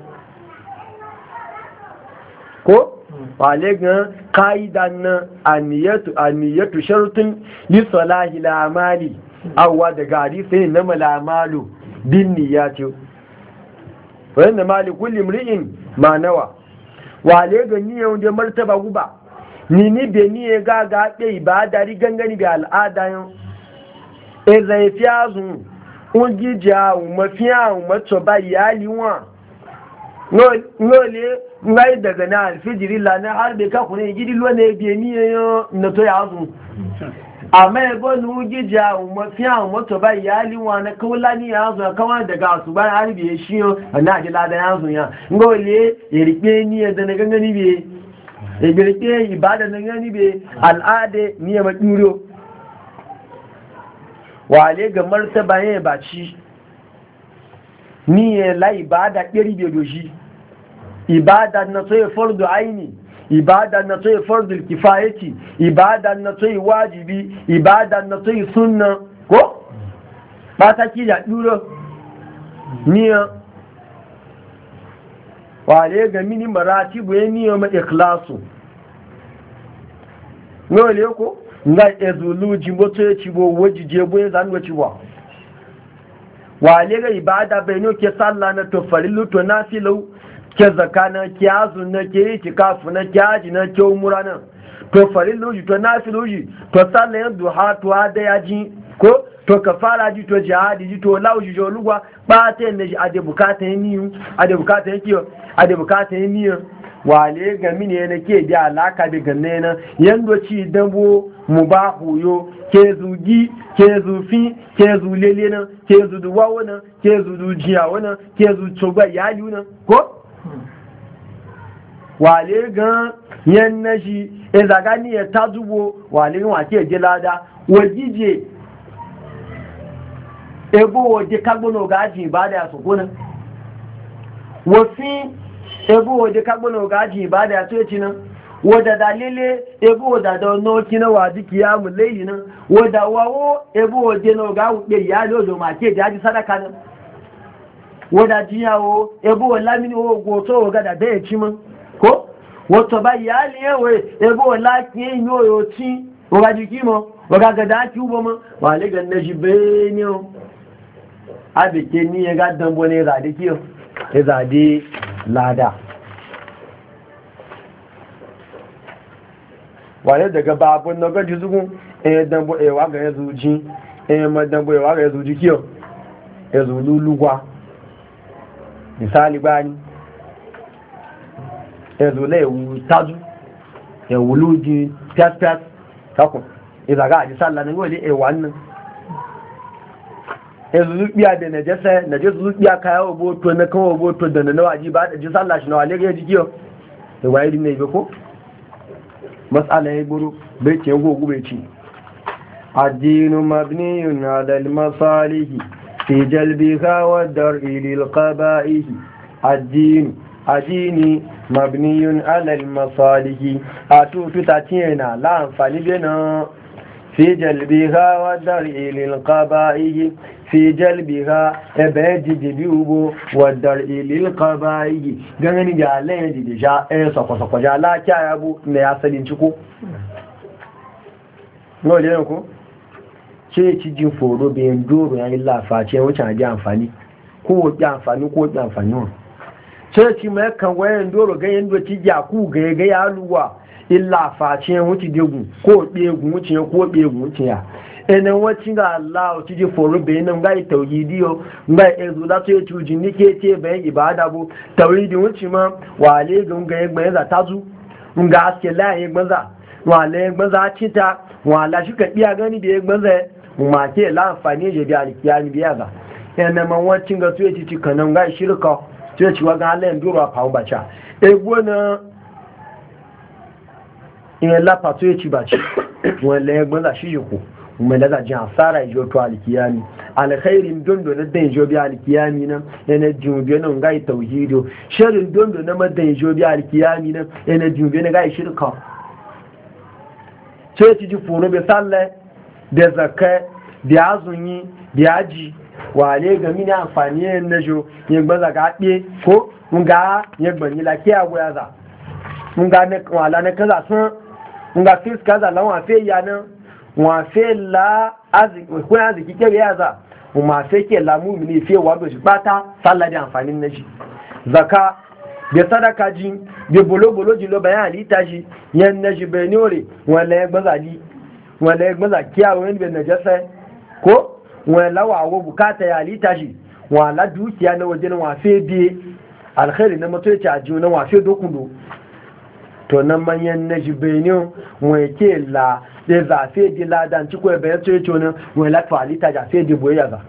ko wale ga kaida nan aniyatu aniyatu shartun li salahi la amali awwa da gari sai na malamalu bin niyyati wa inna mali kulli imri'in ma nawa wale ga niyya wanda martaba guba ni ni be niyya ga ga be ibada ri gangani bi al'ada yo e zai fiazu ungija umafiya umato ba yali wa ngole ngai daga na alfijiri la na harbe ka kune gidi lo ne be niyya yo na to yazu amma ebo nu gija umafiya umato ba yali wa na kaulani ya zo kawa daga su ba har biye shi yo na ji ladan ya zo ya ngole ya rike ni da na gangani biye e rike ibada na gangani biye al'ade ni ya maduro wale ga martaba ya baci ni ya la ibada kiri biye doshi ibada na so ya fardu aini ibada na tsaye fardul kifayati ibada na tsaye wajibi ibada na tsaye sunna ko ba ta ki da duro niya wale ga mini maratibu ya niya ma ikhlasu nole ko nga ezulu jimbo tsaye cibo wajije boye zanwa ciwa wale ga ibada bai no ke sallah na to farilu to nafilu ke zakana ke azu na ke itikafu na ke aji na ke umura na to farin loji to nafi loji to sallan duha to ada yaji ko to kafara ji to jihadi ji to lauji jo lugwa ba ta ne ade bukata ni ade bukata yake ade bukata ni wale ga mini ne ke da alaka da ganne na yando ci dabo mubahu yo ke zugi ke zufi ke zulele na ke zuduwa na ke zudujiya wana ke zucoga yali na ko wale gan yan nashi e zagani ya tazubo wale gan wake je lada wajije ebo waje kagbono gaji ibada ya sokona wofi ebo waje kagbono gaji ibada ya tuci nan wada dalile ebo wada da no kina waji kiyamu leili nan wada wawo ebo waje no ga wuce ya lodo ma ke jaji sadaka nan wada jiyawo ebo lamini wo goto ga da be chiman ko wato ba yali ewe ebo laki yin oyo ti o ga jikimo o ga gada ki ubo mo wa le ga na jibe ni o abike ni e ga dambo ne za de ki o e za de lada wale daga babun na ga jizugun e dambo e wa ga yazuji e ma dambo e wa ga yazuji ki o e zululuwa misali bani ezule ewu taju ewu luji pias pias takun izaga aji sallah ne ngoli e wannan ezulu biya da najasa najasa biya kaya obo to na kawo obo to da na waji ba da ji sallah shi na wale ga jikiyo da wayi ne be ko mas'ala ya guru bai ce go gube ci addinu mabniyun ala al-masalih fi jalbiha wa dar'i lil qaba'ih addinu addini mabniyun ala al-masalih atutu tatina la amfani bena في جلبها والدرء للقبائه في جلبها اباجي جبيوبو والدرء للقبائه gangani da Allah ji da ja eh sako sako ja la kya abu ne asalin ciko no le ko ce ci jin foro be ndoro ya illa fa ce wuce a ji amfani ko wuce amfani ko wuce amfani wa ce ci mai kan wayan ndoro ga yando ci ja ku ga ga ya luwa illa face wuce degu ko degu wuce ko degu wuce ya ene wacin ga Allah ci ji foro be nan ga tauhidiyo ga ezu da to ci ji nike ce bayan ibada bu tauhidi wuce ma wale ga ga yagba za tazu ga aske la yagba za wale yagba za cita wala shi ka biya gani da yagba za ma ke la amfani je bi alkiyani biya ga ene man wacin ga to ci kanan ga shirka to ci wa ga Allah nduro fa ba cha egwo na in la pato ya ci baci wanda ya gbanza shi yi ku mai daga jin asara ijo to alkiyami alkhairin dondo na dan ijo bi alkiyami nan yana jumbe nan ga tauhido sharrin dondo na madan ijo bi alkiyami nan yana jumbe na ga shirka sai ci ji furo be salle da zakai da azunyi da aji wale ga mini amfani na jo ya gbanza ga ɗe ko nga ya gbanyi lafiya goya za nga ne wala ne kaza sun nga fis kaza la wa fe ya na wa fe la azi ko azi kike ya za mu ma fe ke la mu ni fe wa do shi bata sallah da amfanin na shi zaka da sadaka ji da bolo bolo ji lo bayan ali tashi yan na shi benore wala ya gbaza ji wala ya gbaza kiyawo ne ben najasa ko wala wa wo bukata ya ali tashi wala dukiya na wajen wa fe bi alkhairi na mato ya ci ajiyo na wa fe dokundo to nan manyan na jibenin wai ke la da zafe di ladan ci kawai bayan tsoye conin wai latfa alita jafe di boye yaza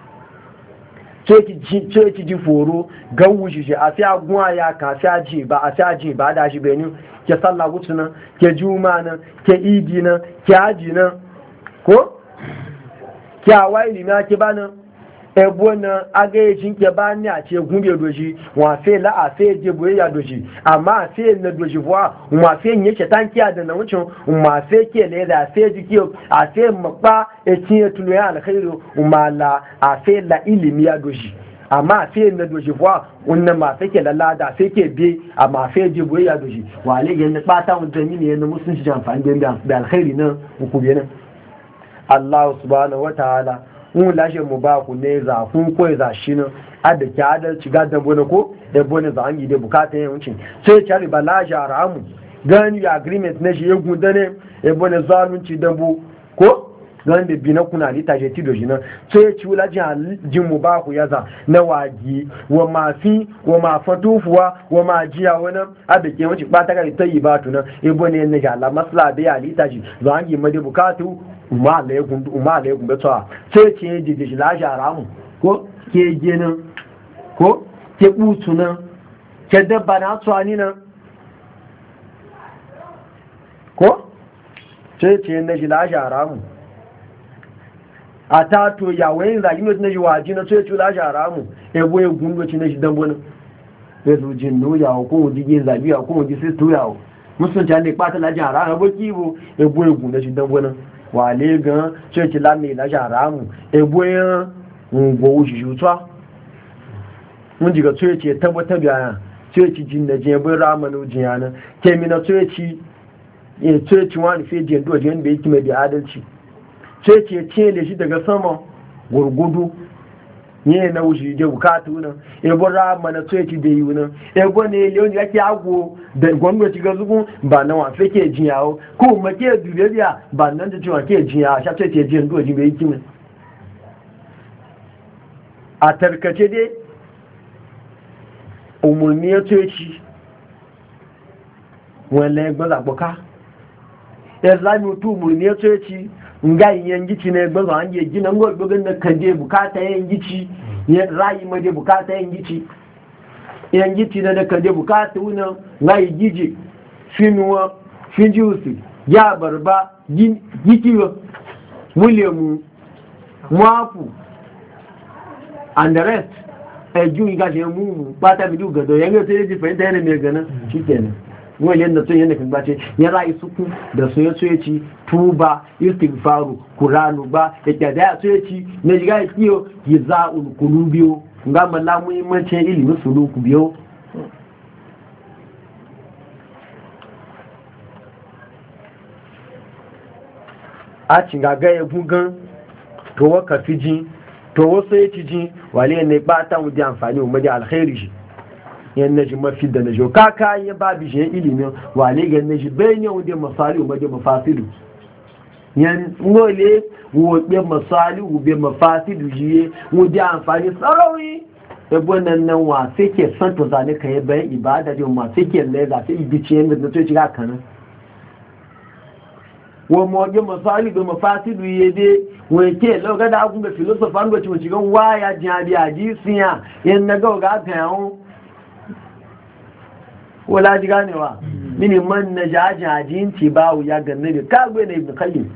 tsoye ki ji foro gan wuce shi a fiya guwa ya ka fiya ji ba a fiya ji ba da shi benin ke sallah wuce nan ke juma nan ke idi nan ke haji nan ko ke hawa ilimi ke ba nan ebo na agayacin ke ba ni a ce gumbe doji wa fe la a fe je boye ya doji amma a fe na doji wa ma fe nye shetan kiya da na wucin ma fe ke le da fe ji kiyo a fe mapa e tiye tulu ya alkhairu ma la a fe la ilimi ya doji amma a fe na doji wa unna ma fe ke la la da fe ke bi amma fe je boye ya doji wa le ga ne pata mun da mini ne musun shi amfani da alkhairi nan ku bi nan Allah subhanahu wa ta'ala mun lashe mu ba ku ne za kun koyi za shi nan adda ki adalci ga da bone ko da bone za an yi da bukatun yawancin sai ta riba lashe haramu gani ya agreement na shi ya gunda ne ya bone zalunci da bu ko gani da bi na kuna ni taje ti doji nan sai ci wula jin mu ba ku yaza na waji wa mafi wa mafatufuwa wa majiya wani adda ke wancin ba ta ga ta yi ba tunan ya bone ne ga Allah masla da ya lita shi za an yi ma da bukatu umma la ya gumbe tsawa sai ce ya jide shi lashe haramu ko ke ginin ko ke butu nan ke dabba na tsawa ni nan ko sai ce na shi lashe haramu a tato yawon zagi mai na shi waji na sai ce lashe haramu ebo ya gundoci na shi dambo nan ya zo jin yawo ko wujigin zabi yawo ko wujigin sai yawo musulunci ne kpata lashe haramu ebo kiwo ebo ya gundoci dambo nan wale gan ceci lami na jaramu eboyin ngwo ujijutwa mun jiga ceci tabbatar da yana ceci jin da jin bai ramanu jin yana kemi na ceci ya ceci wani fiye jin duwa jin bai kime da adalci ceci ya cele shi daga sama gurgudu ne na wuce je bukatu nan ebo rama na ceci da yi nan ebo ne leon ya ke agwo da gwamnati ga zugun ba na wa fake jiyawo ko ma ke dubeliya ba nan da cewa ke jiya sha ceci je ndo ji bai kimi a tarkace dai umurni ya ceci wala gbaza boka islami tu umurni ya ceci nga yin gici ne gbazo an yi gina ngo dogon da kaje bukata yin gici ya rayi ma je bukata yin gici yin gici da kaje bukata wuna nga yi giji finuwa finjusi ya barba gikiyo william mwafu and the rest e ju ga je mu bata bi du gado yanga sai ji fa ita ne me gana shikenan wani yadda tun yadda kan bace ya rayu suku da su ya soye ci tuba istighfaru qur'anu ba ya kyada ya soye ci na jiga ya kiyo yiza'ul qulubiyo nga malla muhimmancin ilimin suluku biyo a cinga ga ya gugan to waka fiji to wasu ya ci ji wale ne ba ta mu da amfani mu da alkhairi shi yan naji mafi da najo kaka ya ba bi shi ilimin wale ga naji bayan mu da masali mu da mafasidu yan ngole wo be masali wo be mafasidu ji mu da amfani sarawi da wannan nan wa sai ke san to zane kai bayan ibada da ma sai ke le za sai ibici yan da to ci ga kana wo mo ge masali be mafasidu ye de wake lauga da akun ga filosofa an gwaci wace gan waya jihadi a jisiya yin na ga ga yawon wala ji ganewa mini man na jaji hajinci bawu ya ganne da kagwe na ibn kayyim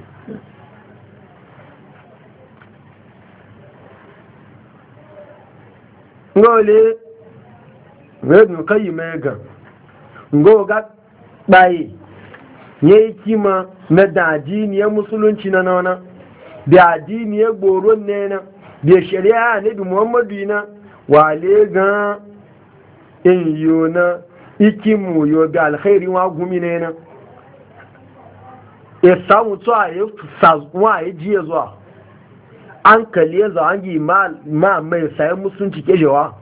ngole ibn kayyim ya ga ngo ga baye yayi kima na daji ne musulunci na nawana da addini ya goro ne na da shari'a ne da muhammadu na wale ga in yo na ikimu yo ga alkhairi wa gumi ne na ya samu to a yi sazuwa ya jiye zuwa an kalli ya za an yi ma mai sayan musulunci ke jawa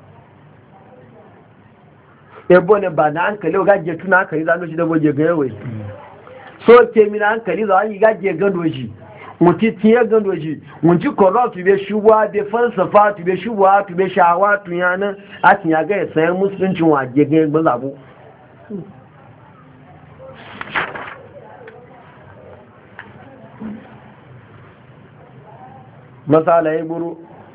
ebo ne ba na an kalli ga je tuna hankali za shi da boje ga yawai so ke mina hankali za an yi gaje gado shi mutu tiye gando shi munci corrupt be shubuwa be falsafa tu be shubuwa tu be shawa tu yana a tin ya ga ya sayan musulunci wa gege gbazabu masala ya buru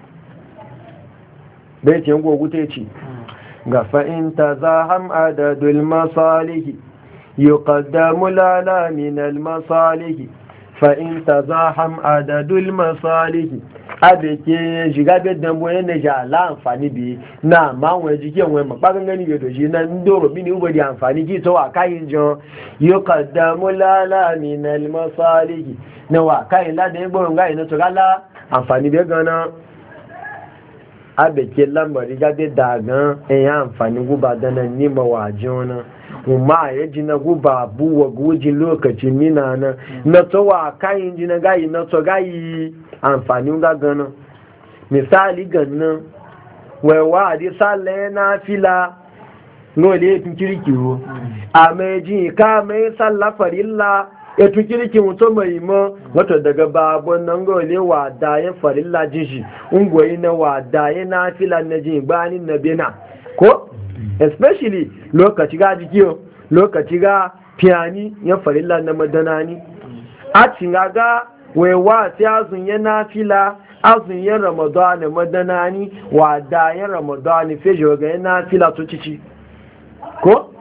bai ce gogu ta ce ga fa'in ta zaham adadul masalihi yuqaddamu lala min al masalihi fa'in ta zaham adadul masalihi abeke shiga bedan boye na ja la amfani bi na ma won jike won ma pagan gani be doji na ndoro bi ni ubo di amfani ki to wa kayin jo yuqaddamu lala min al masalihi na wa kayin la de gboro ngai na to gala amfani be gana abeke lamari ga de dagan e amfani guba dana ni mawajona kuma ya ji na guba buwa guji lokacin nina na na tsawa kayan ji na gayi na tsawa gayi amfanin gagana misali gannan waiwa di sallaye na fila nole ya tun kirkiwo a mai ji ka mai sallafar illa ya tun kirki mutum mai ma wato daga babon nan gole wa dayen farilla jin shi ungoyi na wa dayen na fila na jin gbanin na bena ko especially lokaci ga jikiyo lokaci ga piyani ya farilla na madanani a cinga ga wewa sai azun ya nafila azun ya ramadani madanani wa da ya ramadani fejo ga ya nafila to cici ko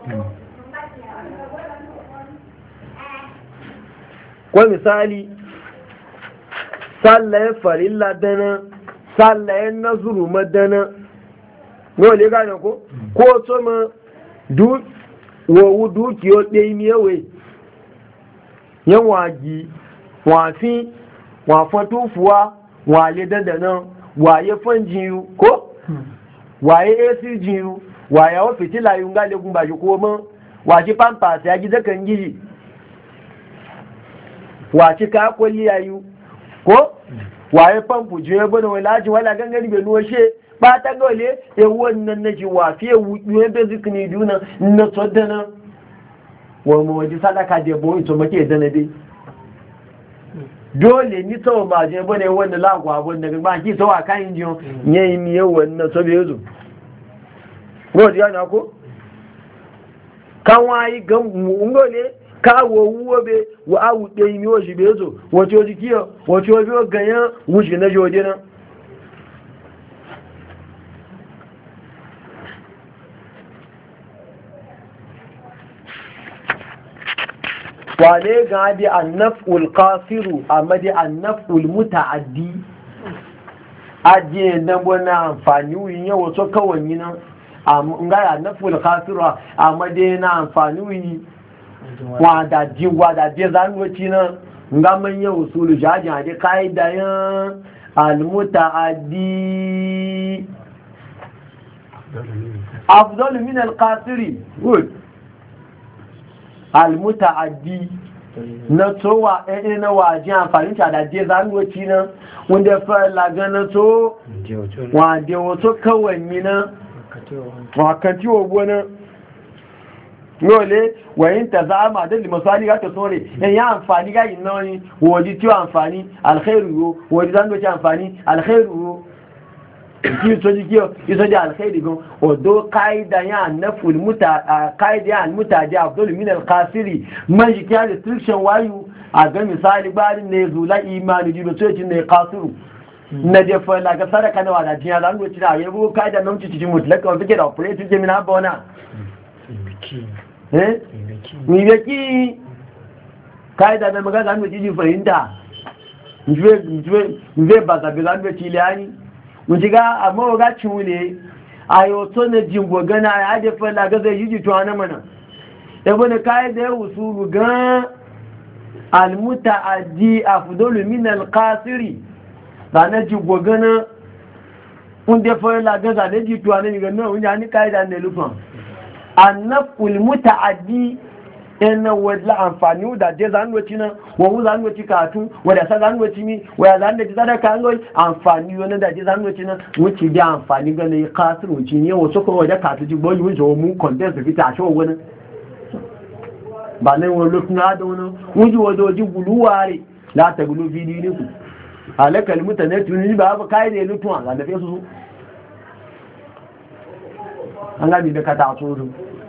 ko misali sallaye farilla dana sallaye nazuru madana wọ́n gane ko ko to ma du wo dukiyo ɗaya miyawe yan waji wafi wafan tufuwa wale dadana waye fan jiyu ko waye ac jiyu waye wa fitila yun gale kun bashi koma wace pampas ya gida kan giji wace ka kwalli yayu ko waye pampu jiyu bane wala ji wala gangani bai nuwa she ba ta gole e wannan naji wa fiye wuɗuwe basic ne duna na tsoddana wa mawaji sadaka da boye to make dana dai dole ni tawo ma je bane wannan lagwa abun daga ba ki tawa kan injiyo yayi mi yau wannan so be yazo ko ji ana ko kan wayi gan ngole ka wo wuwo be wa awu dai mi wo shi be yazo wato jikiyo wato biyo ganyan wushi na jode na wane ga di annaf'ul qasiru amma di annaf'ul muta'addi ajiye dan bona amfani wuyin yawa to kawai nan nga ya naful khasira amma dai na amfani wi wa da ji wa da je zanwaci na nga manya usulu jajin ade kaida yan almutaaddi afdal min alqasiri good almutaaddi na towa eh na waje amfani ta da je zanwaci na wanda fa laga na to wa de wato kawai mina wakati wa gona yole wayin ta zama da limasali ga ta sore yan ya amfani ga yin noni wodi ti amfani alkhairu yo wodi zan doci amfani alkhairu yo ki so ji kiyo ki so ji alkhairu go odo kaida ya naful muta kaida ya mutaji afdal min alqasiri man ji kiya restriction wayu a ga misali barin ne zula imani ji do sai ne qasiru na je fa la ga sadaka na wada jiya zan doci na yabo kaida nan ci ci mutlaka wa fike da operator je mina bona eh ni beki kaida da magana zan doci ji fahimta njwe njwe njwe baza bi zan doci lani mun jiga amma ga ciwule ayo to ne jingwa gana ya je fa la ga zai yi to ana mana yabo ne kaida ya usulu ga al mutaaddi afdalu min al qasiri zane ji gwagana wanda fara lagar zane ji tuwa ne ga nan wanda ni kaida ne lufan annaful mutaaddi ina wadla amfani da je zan wuci nan wa wu zan wuci katu wanda sa zan wuci mi wa zan da zada kan goi amfani wannan da je zan wuci nan wuci da amfani ga ne kasir wuci ne wato ko waje katu ji boyi wuce mu condense fita shi wannan ba ne wani lufin da wannan wuji wadoji guluware la ta gulu fili ne ku alakal mutane tuni ba ba kai ne lutuwa ga da fesu an ga da ka ta tsoro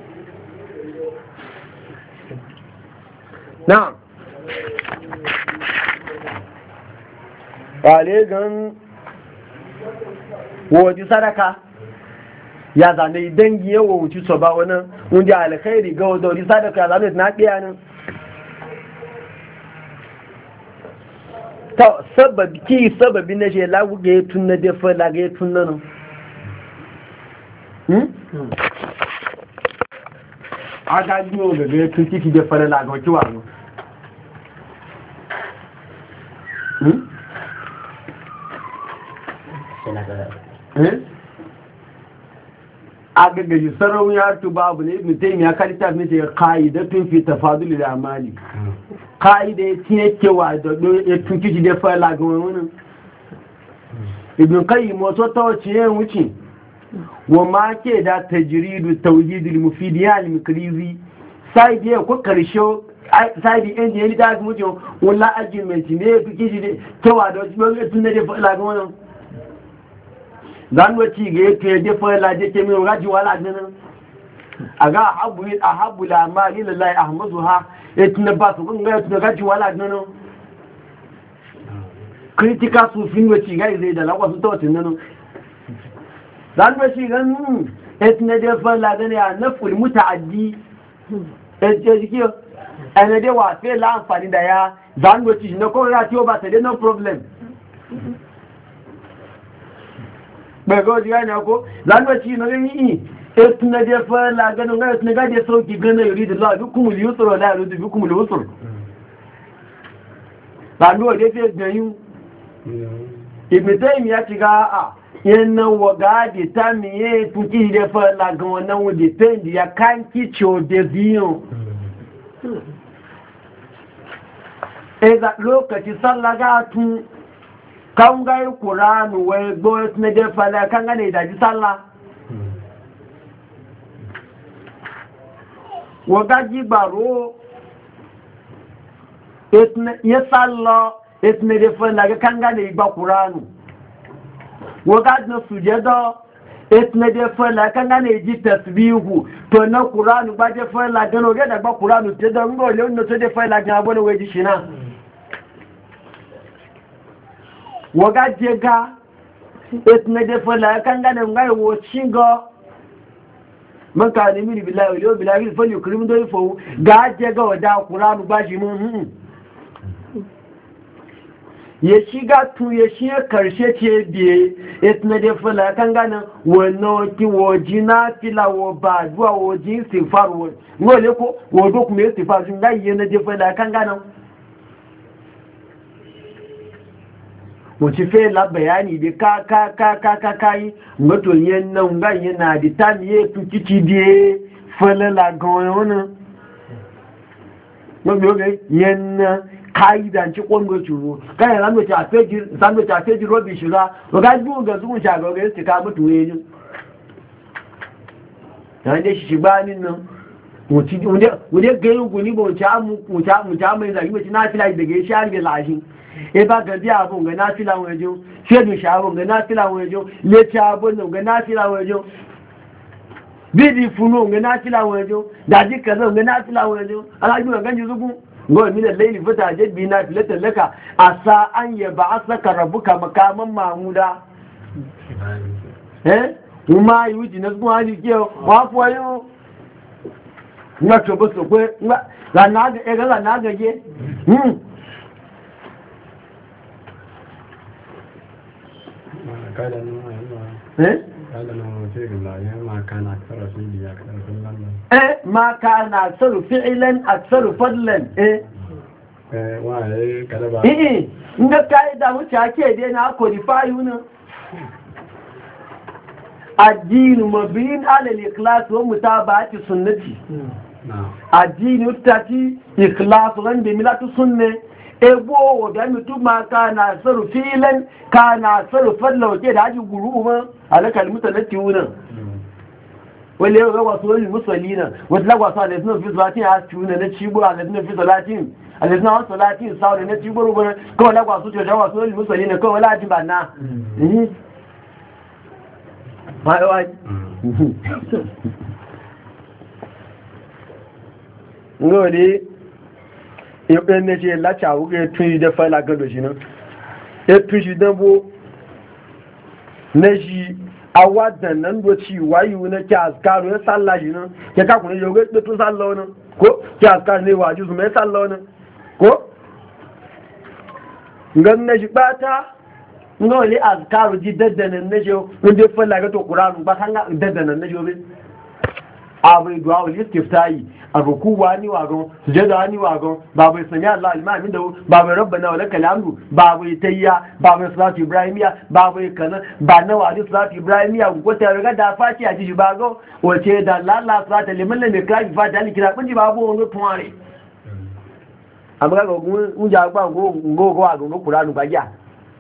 na wale gan woji sadaka ya zane dangi yawo wuci so ba wannan wanda alkhairi ga wodi sadaka ya zane na biya nan ta sababi ki sababi na je lagu ga tun na defa la ga tun nan hmm aga biyo ga ga tun ki defa la ga kiwa no hmm eh aga ga sarau ya tu babu ne ibn taymiya kalita ne ce qaidatun fi tafadul al-amali qaida yake kewa da ya tunki da fa la ga wannan ibn qayyim wato tawciye wuce wa ma ke da tajridu tawhid al-mufid ya al-mikrizi sai dai ko karshe sai dai inda yayi da mu je wala argument ne tunki da kewa da tun da fa la ga wannan dan wace ga yake da fa la je ke mai gaji wala nan aga ahabu ahabu la mali lillahi ahmaduha etna ba su kun ga etna gaji wala nan kritika su fin wace ga zai da lakwa su to tin nan dan wace ga etna da fa la ga ne naful mutaaddi ete jikiyo ana da wa fe la amfani da ya dan wace ne ko ra ti o ba ta no problem gbẹ̀gọ́ ti gáyìn ọkọ́ lánàtí iná rí yìí ètùnà jẹ́ fẹ́ lágánà ńgá ètùnà gájẹ́ sókè gánà ìrìdì láà bí kùmùlì yóò sọ̀rọ̀ láàrín bí kùmùlì yóò sọ̀rọ̀ lánàá òdé fẹ́ gbẹ̀yìn ìgbẹ̀tẹ́ ìmì àti ga à yẹnà wọ̀gáàdì tàmì yẹ́ tún kí ilẹ̀ fẹ́ lágánà náà wọ́n dé pẹ́ndì ya káńkì tí ó dé bíyàn ẹ̀dà lókàtí sálágá tún kan gai ƙuranu wai goyon na jefala kan gane da ji sallah waga gbaro ya sallah etna jefala ga kan gane igba ƙuranu waga na sujeda etna jefala kan gane ji tasbihu to na ƙuranu ba jefala gano ga da gba ƙuranu te don gole wanda to jefala ga abu da wai ji shi na waga jega etna de fala kan gane ngai wo chingo man ka ni mi billahi wa billahi fa li krim do fo ga jega wada qur'an ba shi mun ya shiga tu ya shi karshe ce biye etna de fala kan gana wono ki woji na fila wo ba duwa woji istighfar wo ngole ko wo do kuma istighfar sun ga yana de fala kan gana wo ci fe la bayani de ka ka ka ka ka kai ngoto yen nan ga yana di tan ye tu kici de fala la gona no mi oge yen kaidan ci kongo curu kai ran wace a feji san wace a feji robi shiga to ga ju ga zugun shaga ga su ka mutu ne dan da shi banin nan muti unde unde ga yin guni bo cha mu mu cha mu cha mai zagi muti na fila da ga shari ga lashin e ba ga biya abun ga na fila wajo shedu shawo ga na fila wajo le cha abun ga na fila wajo bidi funu ga na fila wajo da dika zo ga na fila wajo ala ju ga ji zugun gowa min al-layli fata jadbi na filatan laka asa an yab'athaka rabbuka makaman mahmuda eh kuma yuji na zuwa hali ke wa fuwayo na to ba so ko na na ga e ga na ga je hmm kada no eh kada no ce ga ya ma kana tsara shi biya kada kullum eh ma kana aksaru fi'lan aksaru fadlan eh eh wa eh kada ba eh inda kai da wuce ake dai na qualify yuna addin mabin ala al-ikhlas wa mutaba'ati sunnati addin utati ikhlas ran bi milatu sunne ebo da mutum ma kana aksaru fi'lan kana aksaru fadlan wace da haji guru ma alakal mutanattiuna wale yau gawa su wani musulina wata lagwasa a lesinan fi salatin a cikin na cibo a lesinan fi salatin a lesinan wasu salatin sa'uri na cibo rubar kawai lagwasa ce jawa su wani musulina kawai lajin ba na ma'aiwa ngode yau ne ce lacha wuge tun yi da fala gado shi nan ya tun shi dabo na shi a waɗannan doci wayu na ki askaru ya salla shi nan ya kaku ne yau ga tun salla wani ko ki askaru ne waju su mai salla wani ko gan na shi bata nga wale askaru ji daddanan na shi wanda ya falla ga to kuranu ba kan daddanan na shi wani abai duwa wali istiftayi a ruku wani wagon sujada wani wagon babu sami Allah alimamin da babu rabbana wa lakal hamdu babu tayya babu salatu ibrahimiya babu kana ba na wadi salatu ibrahimiya ko ta riga da faci a ji bago wace da lalla salatu liman lam yakra fa da kira kun ji babu wani tuware amma ga mun ja gba go go go wagon go qur'anu ba ya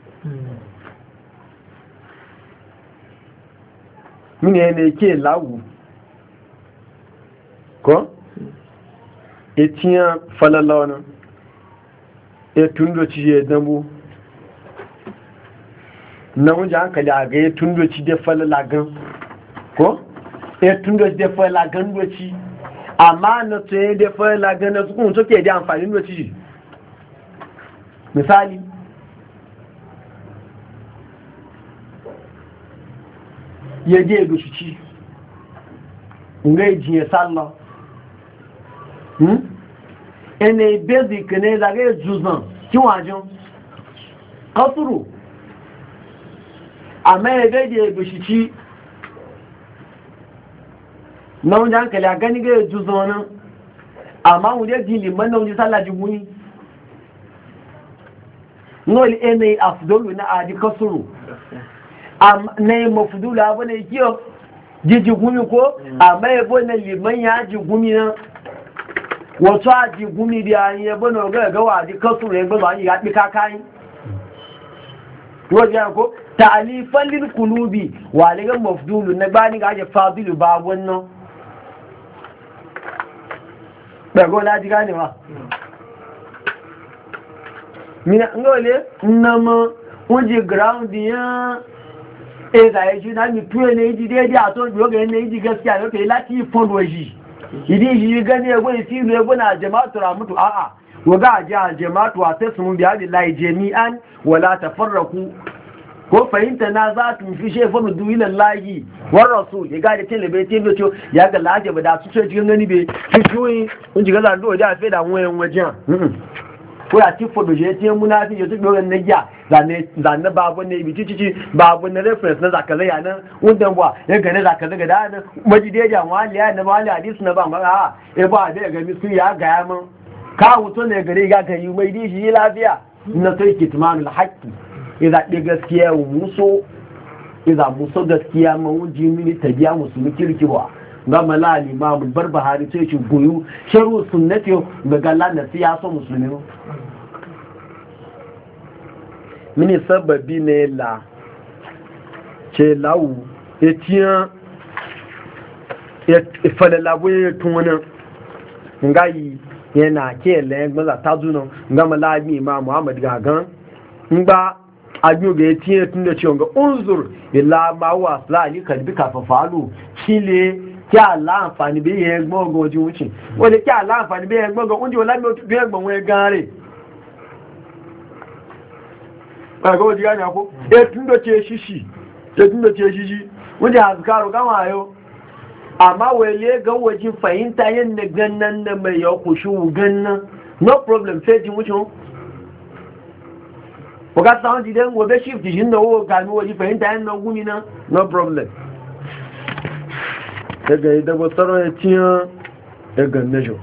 mine ne ke lawu ko etiyan falala wani etun doci ya dambu na wunja hankali a ga etun doci da falala gan ko etun doci da falala gan doci amma na tsaye da falala gan na sukun suke da amfani doci misali ya je gushici ngai jiye sallah ẹni basic ní ìlàgẹ́ ìjùzàn kí wọ́n àjọ kọ́sùrù àmẹ́rẹ̀gẹ́dẹ̀ ìgbòṣìṣí náà jẹ́ àǹkẹ̀lẹ̀ àgẹ́nigẹ́ ìjùzàn náà àmáhùn dé jìnlẹ̀ mọ́nà oúnjẹ sálàjì múní náà ẹni àfùdólù ní àdí kọ́sùrù ní mọ̀fùdólù abọ́nà ìkíọ̀ jíjì gúnmi kó àmẹ́rẹ̀bọ́nà lè mọ́yàn ájì gúnmi náà wato aji gumi da yayin yabo na ga ga waji kasu ne ba wani ya dika kai waje ko ta'alifan lil qulubi wa ligan mafdulu na bani ga je fadilu ba wannan da go la diga ne wa mina ngole nama unji ground ya e da yi na mi tuwe ne ji dai a to jo ga ne ji gaskiya ne kai lati fondo ji idi yi gani ya gwai filu ya guna jama'atu ramutu a'a waga a ji a jama'atu a sai sun biya da lai jami'an wala ta farraku ko fahimta na za ta fi shefa mu duwilan layi war rasul ya gada cin labe ce ce ya ga laje ba da su ce cikin gani bai fi shuyi kun ji gaza ndo da fe da wayan wajen ko ya ci fodo je ti munafi je to do na ja zanne zanne babu ne bi cici babu na reference na zaka ya nan undan ba ya ga ne zaka daga da nan majide ja wali ya na wali hadis na ba a e ba da ga mi su ya ga ya mun ka wuto ne gare ga ka yi mai dishi lafiya na sai kitmanul haqqi idan ɗi gaskiya muso idan muso gaskiya mawuji mini tabiya musulmi kirki ba ga malali mamul barbahari sai ci goyu sharu sunnati ga galla na siyasa musulmi mini sababi ne la ce lawu etiyan ifalalabu ya tunan ngayi yana ke layan gbaza ta zuna ga malali ma muhammad gagan ngba ajo ga tiye tun da ciwon ga unzur illa ma wa asali kalbi ka fafalu kile ki ala àǹfààní be ye gbon go ji wucin wole ki ala àǹfààní be ye gbon go unji wala mi o tu be gbon we gare ba go ji anya ko e tun da ce shishi e tun da ce shishi wanda azkaru gama yo amma wele ga waje fahimta yanda gannan da mai ya kushu gannan no problem sai ji wucin Oga sound idan gobe shift shi ne wo ga mi waje fahimta yan nan gumi na no problem daga idan go tsaro ya tiya daga najo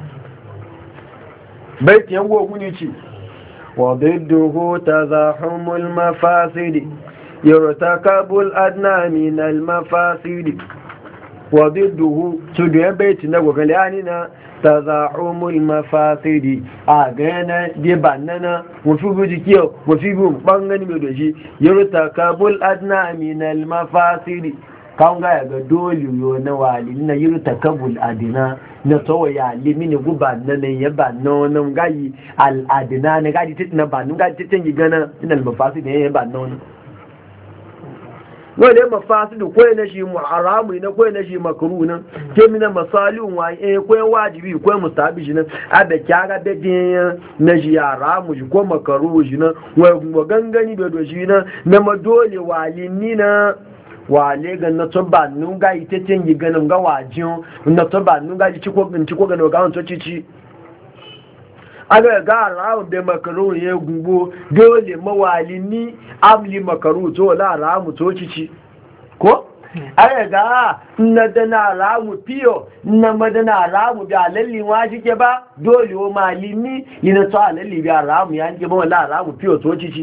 bai tiyan go guni ci wa bidduhu tazahumul mafasid yurtakabul adna min al mafasid wa bidduhu tudu ya bai tiyan go galani na tazahumul mafasidi a gana bi banana wafi buji kiyo wafi bu bangani mai doshi yurta kabul adna min al mafasidi kan ga ga dole yo na wali na yurta kabul adina na to ya limini guba nan ya ba nonon gayi al adina ne gadi titina ba nun gadi titin gana min al mafasidi ya ba nonon wale mafasidu ko na shi muharamu ne ko na shi makruh nan ke mina masalihun wa eh ko wajibi ko mustahabi shi nan abe kyaga da din na shi haramu shi ko makruh shi nan wa gangani da do shi nan na madole walini na wale ga na to ba nun ga ite tengi ganin ga wajin na to ba nun ga ci ko bin ci ko ga no ga on to ci aga ga rawu da makaru ya gubo dole mawalini amli makaru to la ramu to cici ko aga ga na dana ramu piyo na madana ramu bi alalli wa shike ba dole o malini ina to alalli bi ramu ya nke ba la ramu piyo to cici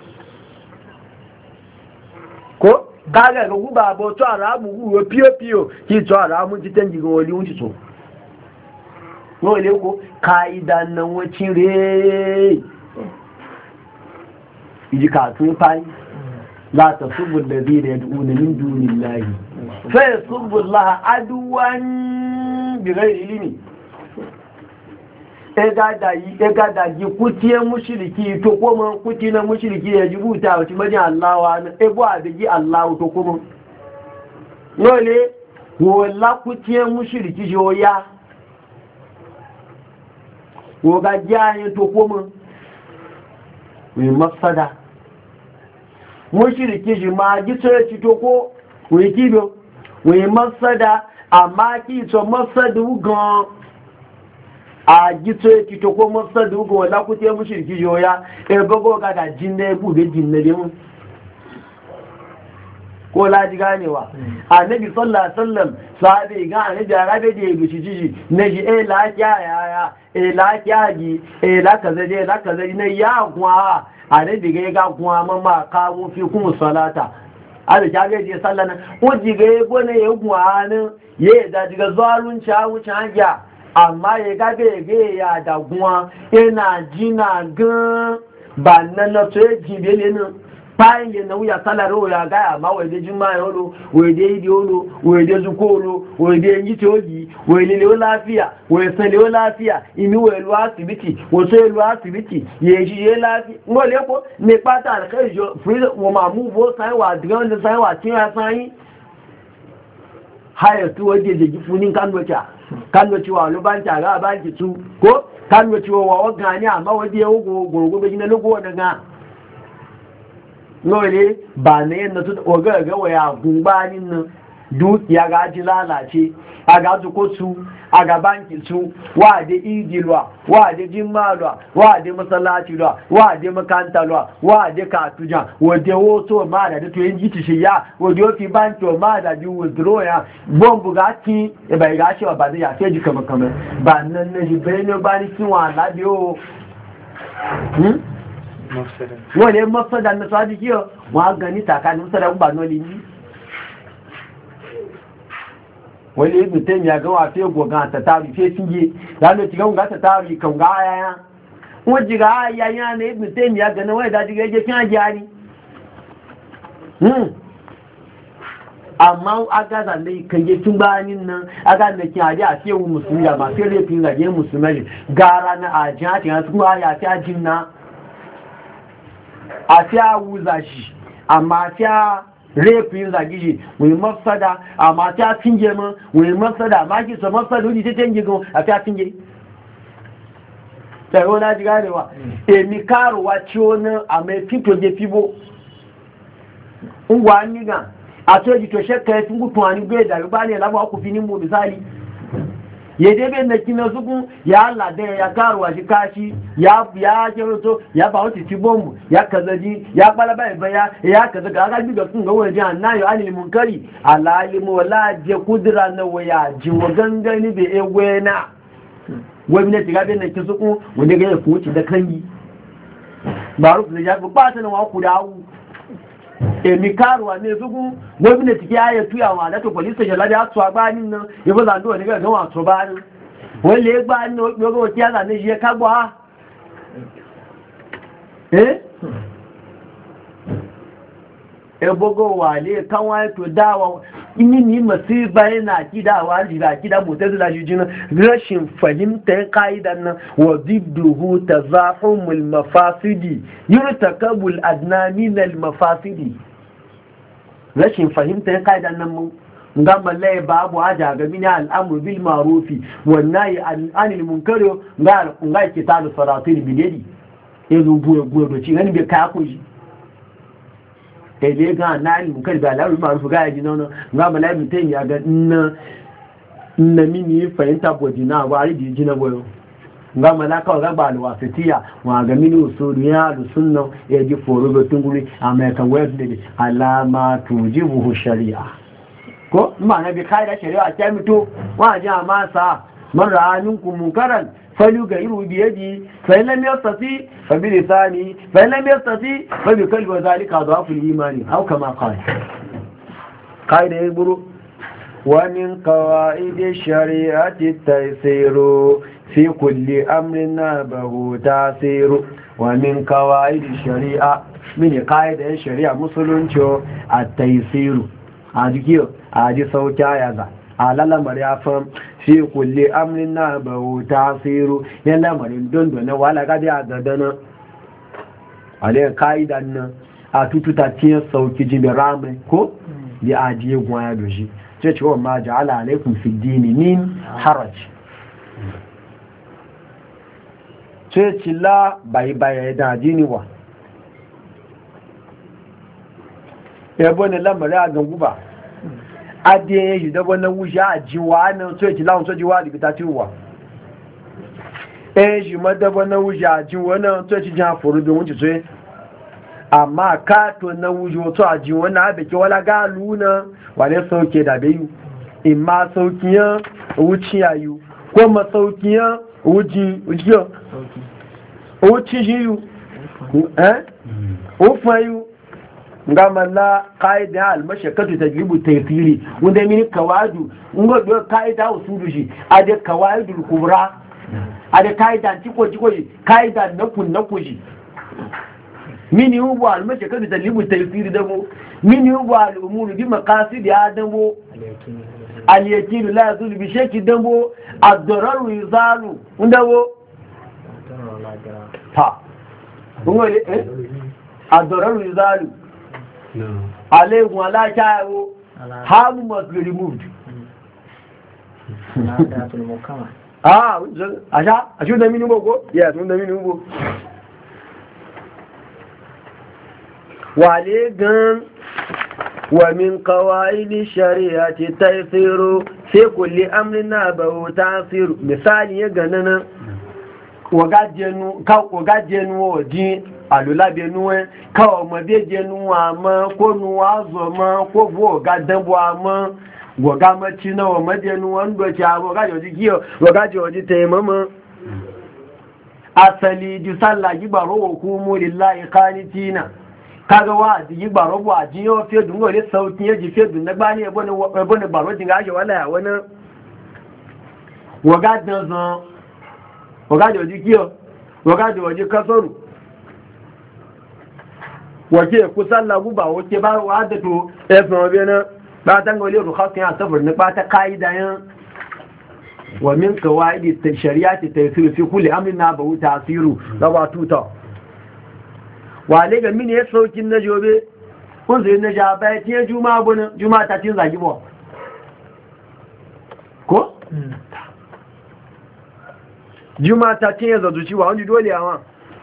ko kaga ga guba bo to ramu gubo piyo piyo ki to ramu ti tangi go wali unci to wọ́n lè kó káìdá na wọ́n tí rẹ̀ ìjíkà tún páyí látà ṣúgbù da zai da yadda unanin dunin lahi fẹ́ ṣúgbù láha adúwán bìrẹ̀ ilimi ẹgádàgí kútí ẹ múṣìlìkì tó kọ́mọ kútí na múṣìlìkì ya jù búta wàtí mẹ́jìn aláwa na ẹgbọ́ àbẹ̀gí aláwọ̀ tó kọ́mọ wọ́n lè wọ́n lákútí ẹ múṣìlìkì ṣe ó yá woga jayin to koma mai mafsada mushriki ji ma gito ya ci to ko wai kibo wai mafsada amma ki to mafsadu gan a gito ya ci to ko mafsadu gan wala ku te mushriki joya e gogo ga da jinne bu be jinne de mu ko laji ganewa annabi sallallahu alaihi wasallam sahabi ga annabi arabe da yake ciji ne ji eh la ya ya eh la ya ji eh la kaza je la kaza ne ya kwa annabi ga ga kwa mama ka mu fi kuma salata ada ja ga je sallana o ji ga go ne ya kwa ne ye da diga zalun cha wuce hanya amma ya ga ga ga ya da gwa ina jina gan ba nan na to ji bele ne bayan yin na wuya salaro ya gaya ma wai da jima ya holo wai da yi holo wai da zuko holo wai da yanki togi wai lelewa lafiya wai salewa lafiya imi wai luwa asibiti wasu ya luwa asibiti ya yi shi ya lafiya wale ko ne kpata alkai jo freezer wa mamu bo sai wa diga wanda sai wa cin ya sai haya tu waje da gifunin kandocha kandoci wa lubanta ga banki tu ko kandoci wa wa gani amma waje ya go gurgube gina lugo daga nole ba na yin na su ogaga waya gumbanin nan dukiya ga ji lalace a ga zukotu a ga banki su wa da idilwa wa da jimalwa wa da masallaci lwa wa da makanta lwa wa da katuja wa da woto ma da to yin jiti shi ya wa da fi banki ma da ji withdraw ya bombu ga ki e bai ga shi ba da ya sai ji kama kama ba nan ne ji bai ne ba ni kin wa la biyo hmm mafsada wale mafsada na sadi kiyo wa gani takanin sada ba no lini wani ibn taym ya ga wa fe gogan ta tawi fe tinge da no tigan ga ta tawi kan ga aya wọ́n jìgá ayáyá ní ibn taym ya gana wọ́n ìdájú gẹ́gẹ́ kí á jẹ́ ní amma agaza ne kage tun bayanin nan aga da kin aje a cewa musulmi ya ba sai rafin zage musulmai gara na ajiya ta sun aya ta jinna a ta wuza shi amma ta rafin zage shi mai mafsada amma ta tinge mun mai mafsada amma ki so mafsada wuji ta tinge go a ta tinge sai wona ji garewa e mi karuwa ciwo nan a mai fito je fibo ungwa ni ga a to ji to shekka ya tungu tuwani bai da ba ne lamu aku finin mu misali ya debe na kina zuku ya Allah da ya karuwa shi kashi ya ya keroto ya ba wuce ci bombu ya kazaji ya balaba baya ya kaza ga ga biga sun ga wani annayo anil munkari alalimu wala je kudra na waya ji wa gangani be egwena gwamnati ga bin na kisuku wanda ga ya fuci da kangi baruf da ya ba ta na wa ku dawo emi karuwa ne zugu gwamnati ya yi tuyawa da to police station ladi asu agbanin nan ya ba zando ne ga gawa to bani wale ya gba ni yo go ti ala ne je kagbo eh e bogo wale kan wa to dawa ini ni masiba yana kidawa riga kida mutazila jujina rashin fahimtar kaidan nan wa zidduhu tazahumul mafasidi yurtakabul adna min al mafasidi rashin fahimtar kaidan nan mun gama lai babu haja ga mini al'amru bil ma'rufi wan nahi anil munkari ga ga kitabu saratil bidedi yanzu buwe buwe do ci ngani be kaya ko ji ele ga nani munkari ba lawi ma'rufu ga ji nono gama lai mutai ya ga na na mini fahimta bodina ba ri ji jina boyo gama la ka ga ba alwasitiya wa ga mini usulu ya da sunna ya ji foro be tunguri america web ne alama tujibu shari'a ko ma na bi kai da shari'a ta mito wa ji amasa man ra'aninku munkaran falu ga iru bi yadi fa lam yastati fa bi lisani fa lam yastati fa bi qalbi wa zalika dhafu al-imani aw kama qala kai da buru wa min qawaid ash-shari'ati at-taysiru fi kulli amrin nabahu tasiru wa min qawaid ash-shari'a min qaida ash-shari'a musulunci at-taysiru adikiyo adi sauka yaza alala mariyafan fi kulle amrin na bawo tasiru yan lamarin dondo na wala gadi a gadana alayin ka'idan nan a tututa ciyar sauki jibi ramai ko ya ajiye gwaya da shi ce cewa ma ja'ala alaikum fi dini min haraj ce cila bai baya da dini wa yabo ne lamarin a ganguba adiye yi dabo na wuce a jiwa nan so yake lawon so jiwa da bita tiwa eh shi ma dabo na wuce a jiwa nan so yake jan furu da wuce so amma ka to na wuce to a jiwa na da ke wala galu na wale sauke da bayu in ma saukiya wuci yayu ko ma saukiya wuji wujiyo wuci jiyu eh ufayu ngama la qaida al mashakatu tajlibu tayfiri wanda mini kawadu ngo do qaida usulu shi ade kawaidul kubra ade qaida tiko tiko qaida nakun nakuji mini huwa al mashakatu tajlibu tayfiri dabo mini huwa al umuru bi maqasid ya dabo al yakin la yazul bi shaki dabo ad-darar yuzalu ndabo ta ngo eh ad-darar yuzalu no. Alegun aláṣáwó, harm must be removed. Ah, àṣá, àṣí ó dẹ̀mí ní gbogbo? Yes, ó dẹ̀mí ní gbogbo. Wà lé gan ومن قواعد الشريعة تيسير في كل أمر نابه تعصير مثال يغننا wagajenu waje alulabenuwe kawo mabejenuwa ma ko nuwa zo ma ko bo gadanwa ma wagamaci na wa majenuwa ndo cha wagajo jikiyo wagajo ji taimama asali ji sallah ji baro hukumu lillahi qanitina kaga wa ji baro wa ji yo fe dungo le sauti ya ji fe dun na gbani ebo ne ebo ne baro jinga je wala ya wona wagadan zan wagajo jikiyo wagajo waje kasaru waje ku sallah guba wace ba wa da to efin obe na ba tan gole ru khasin ya safar ne ba ta kaida yan wa min qawaid shari'ati taysir fi kulli amrin na bawu tasiru lawa tuta wa le ga min ya saukin na jobe kun zai na ja bai tiye juma'a bune juma'a ta tin zagi bo ko juma'a ta tin ya zazu ciwa wani dole yawa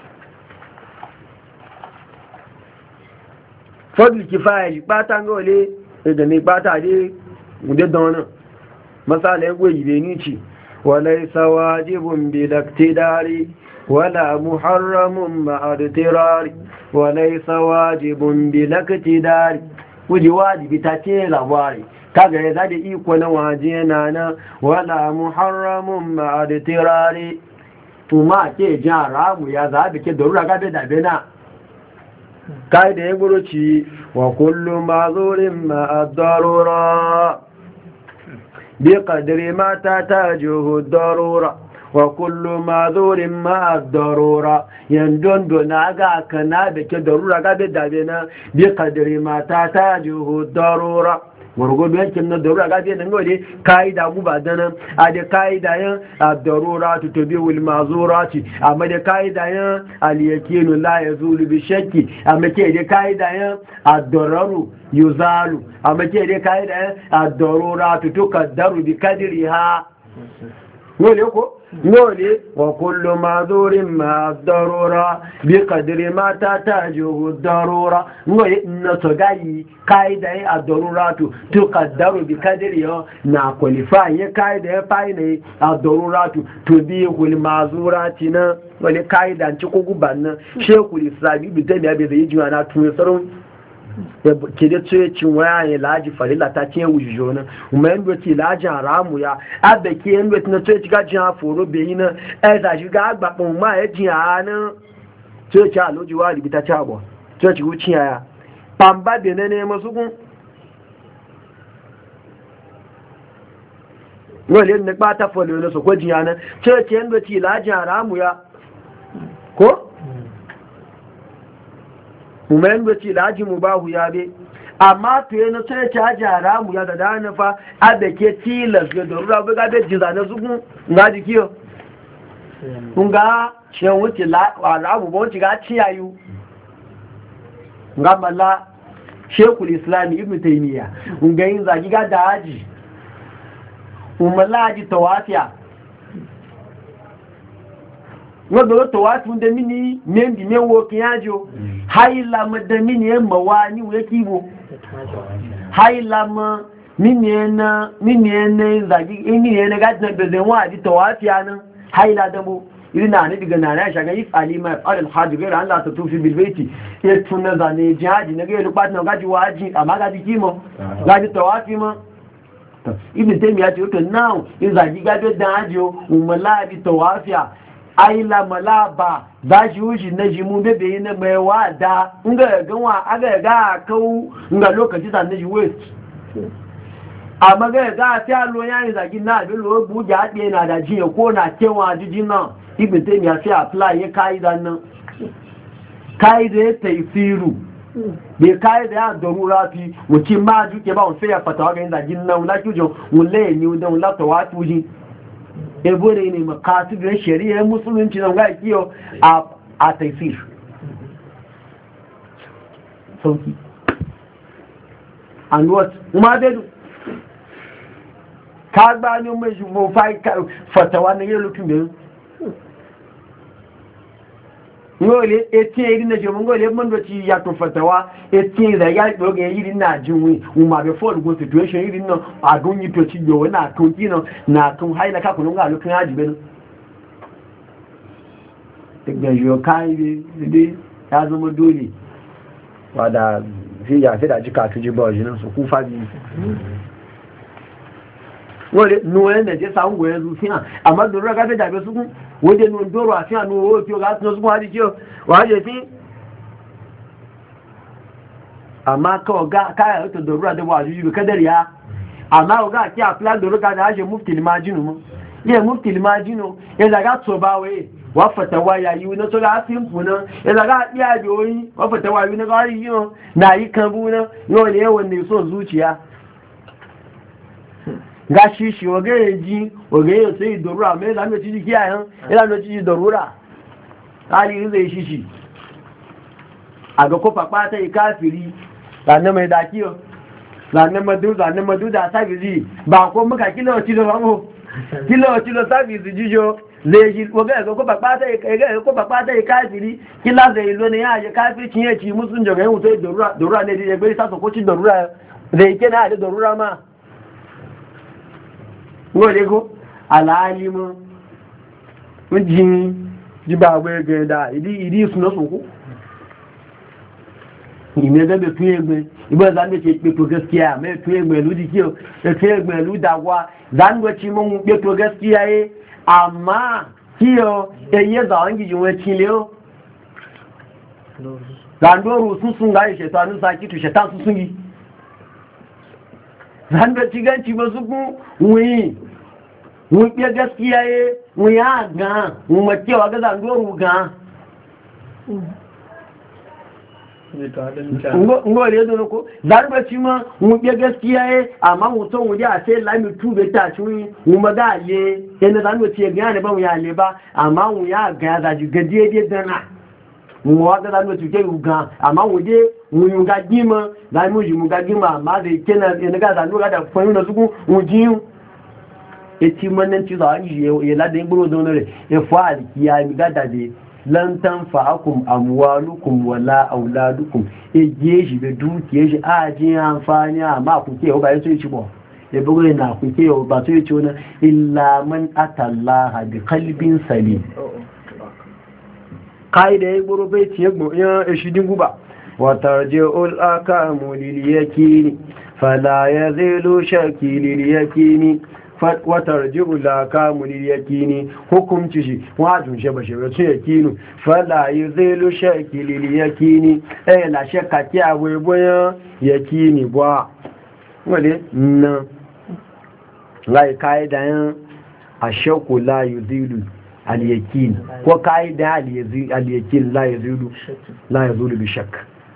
fadl kifaya ji pata ngole da ne pata dai gude don masala ya goyi be ni ci walaysa wajibun bil iktidari wala muharramun ma'adtirari walaysa wajibun bil iktidari kuji wajibi ta ce labari kaga ya zade iko na waje na na wala muharramun ma'adtirari kuma ke jara mu ya zabe ke darura gabe da bena kai da ya buruci wa kullu mazurin ma'ad-darura bi qadri ma tatajuhu ad-darura wa kullu mazurin ma'ad-darura yandondo na ga kana da ke darura ga da dabe na bi qadri ma tatajuhu ad-darura gurgudu yankin na darura ga da ngode kaida guba dana a da kaida yan ad-darura tubiul mazurati amma da kaida yan al-yakinu la yazulu bi shakki amma ke da kaida yan ad-dararu yuzalu amma ke da kaida yan ad-darura tukaddaru bi kadriha wole ko wole wa kullu madhurin ma ad-darura bi qadri ma tatajuhu ad-darura ngoye na to gayi kaida yan ad-daruratu tukaddaru bi kadriha na qualify ya kaida ya faine ad-daruratu tubihul mazurati na wale kaida ci ko gubanna shekul islam bi da ya be zai jiwa na tun sarun ke da tsoye cin waya ya laji farila ta ce wujo na kuma yan doki laji haramu ya abda ke yan doki na tsoye ci gajin haforo bai na ai da shi ga agbapin ma ya ji a nan tsoye ci aloji wa ribita ci abuwa tsoye ci wuci yaya pamba da na nema su kun wale na kpata folo na su ko jiya nan tsoye ci yan doki laji haramu ya ko umarin da ce laji mu bahu ya be amma to yana sai ta jara mu ya da dana fa abe ke tilas ga dorura ba ga be jiza na zugun ga dikiyo kun ga shen wuce la wala abu ba wuce ga ciyayu ga malla shekul islam ibn taymiya kun ga yin zagi ga da haji umalla haji tawafiya wadda to wasu da mini mendi mewo kiyajo haila madamini ya mawani wa kibo haila ma mini na mini na zagi mini na gadna da zan wa di tawafiya nan haila da mu irina ne diga na na shaga if alima al hajj gaira Allah ta tufi bil baiti ya tunna zane jihadi na gaira bat na gaji waji amma gaji kimo gaji tawafi ma ibn taymiya ce to now in zagi gabe da hajo umma di tawafiya aila malaba za shi wuce na jimu bebe yi na mai wada nga ganwa aga ga kawo nga lokaci da na ji west amma ga ga ta lo yayin zagi na abin lo bu ja de na da jiya ko na kewa jiji na ibn taymiya sai apply ya kaida nan kaida tayfiru be kaida ya darura fi wuce ma duke ba on sai ya fatawa ga zagi nan la kujo wulle ni dan la tawatu ji ebo ne ne makatu da shari'a musulunci nan ga kiyo a a taifir sauki and what kuma da ka gba ni mai jubo fai fatawa ne yelo tun da ngole etin iri na jomo ngole mondo ci ya to fatawa etin da ya do ge iri na jinwi u ma be for go situation iri no adun yi to ci yo na to kino na tun haila ka kunu ga lukin haji be no daga yo kai bi ya zama dole wada fi ya fi da jika tuji ba jina su ku fa bi wọ́n nùwẹ́ nẹ̀jẹ́ sáwọn ẹ̀rù fi hàn àmọ́ dòrò rẹ̀ gáfẹ́ dàbẹ̀ súnkún wọ́n dẹ̀ nù dòrò àfihàn ní owó tí ó gáàtì náà súnkún wájí tí ó wà jẹ́ sí àmá káyà ètò dòrò àdẹ́wọ̀ àjújú kẹ́dẹ̀rì ya àmá ọgá àti àpílá dòrò gáàdà áṣẹ mufti lè máa jínú mọ́ yẹ mufti lè máa jínú ẹ̀dàgá tó bá wẹ́ wọ́n fẹ̀tẹ̀wà yà yíwú náà tó gá sí ń fún náà ẹ̀dàgá àti àjò oyin wọ́n fẹ̀tẹ̀wà yíwú náà gáàrí yíwọ́n náà yí kan bú náà náà ní ẹwọ̀n ní so zuciya gashi shi wage yaji wage yau sai dorura mai zanen ciji kiyayen ilanen ciji dorura hali zai shi shi a ga kofa kwata yi kafiri zanen mai dakiyo zanen madu zanen madu da sabiri ba ko muka kilo kilo ramo kilo kilo sabiri jijo zai shi wage ga kofa kwata yi ga kofa kwata yi kafiri kila zai lo ne ya je kafiri cinye ci musun jogayen wutai dorura dorura ne da ya bai sasa ko ci dorura zai kena da dorura ma wọ́n lè kó aláàlímọ́ wọ́n jí jíba àgbẹ̀ ẹgbẹ̀rẹ̀dà ìdí ìsúná sókó ìmẹ́gẹ́bẹ̀ tún ẹgbẹ̀ ìbọn ìzánúwẹ̀tí pẹ̀tọ̀ gaskiya mẹ́ tún ẹgbẹ̀ ìlú dìkí ọ̀ tún ẹgbẹ̀ ìlú dàwà ìzánúwẹ̀tí mọ́ pẹ̀tọ̀ gaskiya yẹ àmá kí ọ ẹyẹ zàwọn jìjì wọn kí lé ọ zàndóró súnsún gáyì ṣẹ̀tọ́ anúsá kí tù ṣẹ̀tá súnsún yìí zanda ciganci ba su kun wuyi wuƙe gaskiya ye wuya ga wumakewa ga zandoru ga ngole ya zo ko zarbaci ma wuƙe gaskiya ye amma mutum wuje a sai lami tube ta ci wuyi wuma ga le yadda zandoci ya gane ba wuya le ba amma wuya ga ya zaji gajiye dana mu wa ga zanu tuke uga amma wuje mu ga gima da mu ji mu ga gima amma da kena ne ga zanu ga da fanu da su mu ji e ti manan ci za yi ya la da gboro don re e fa alkiya mi ga da de lan tanfa'akum amwalukum wala auladukum e je shi be dukiye shi a ji amfani amma ku ke ba yaso ci bo e bugo na ku ke ba so yi ci wannan illa man atallaha bi qalbin salim ƙa'ida ya gboro bai ciye ya shidin guba wata ji'ul aka muliliyaki ne fada ya zelo shaki liliyaki ne wata ji'ul aka muliliyaki ne hukumci shi wajen shaba shaba su yaki ne fada ya zelo shaki liliyaki ne ɗaya na shakka ki a waiboyan yaki ne ba wadda nan lai ƙa'ida yan a shakku la yi zilu al-yakin ko kaida al-yakin la yazulu la yazulu bi shakk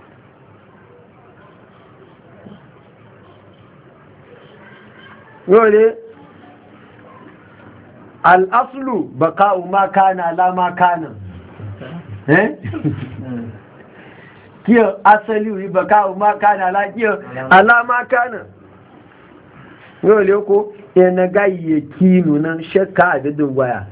yole al-aslu baqa'u ma kana la ma kana eh kiyo asali baqa'u ma kana la kiyo ala ma kana yole ko yana ga yakinu nan shakka da dungwaya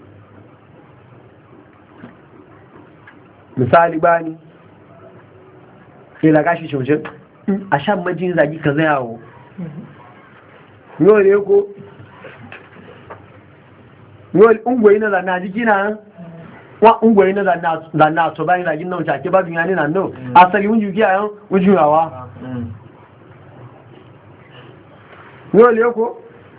misali bani sai da gashi shoshin a shan majin zagi ka zai yawo yau ne ko yau ungwai na zana jiki na wa ungwai na zana to bayan zagin nan shake ba duniya ne na nan asali wunju ki a yan wujuyawa yau ne ko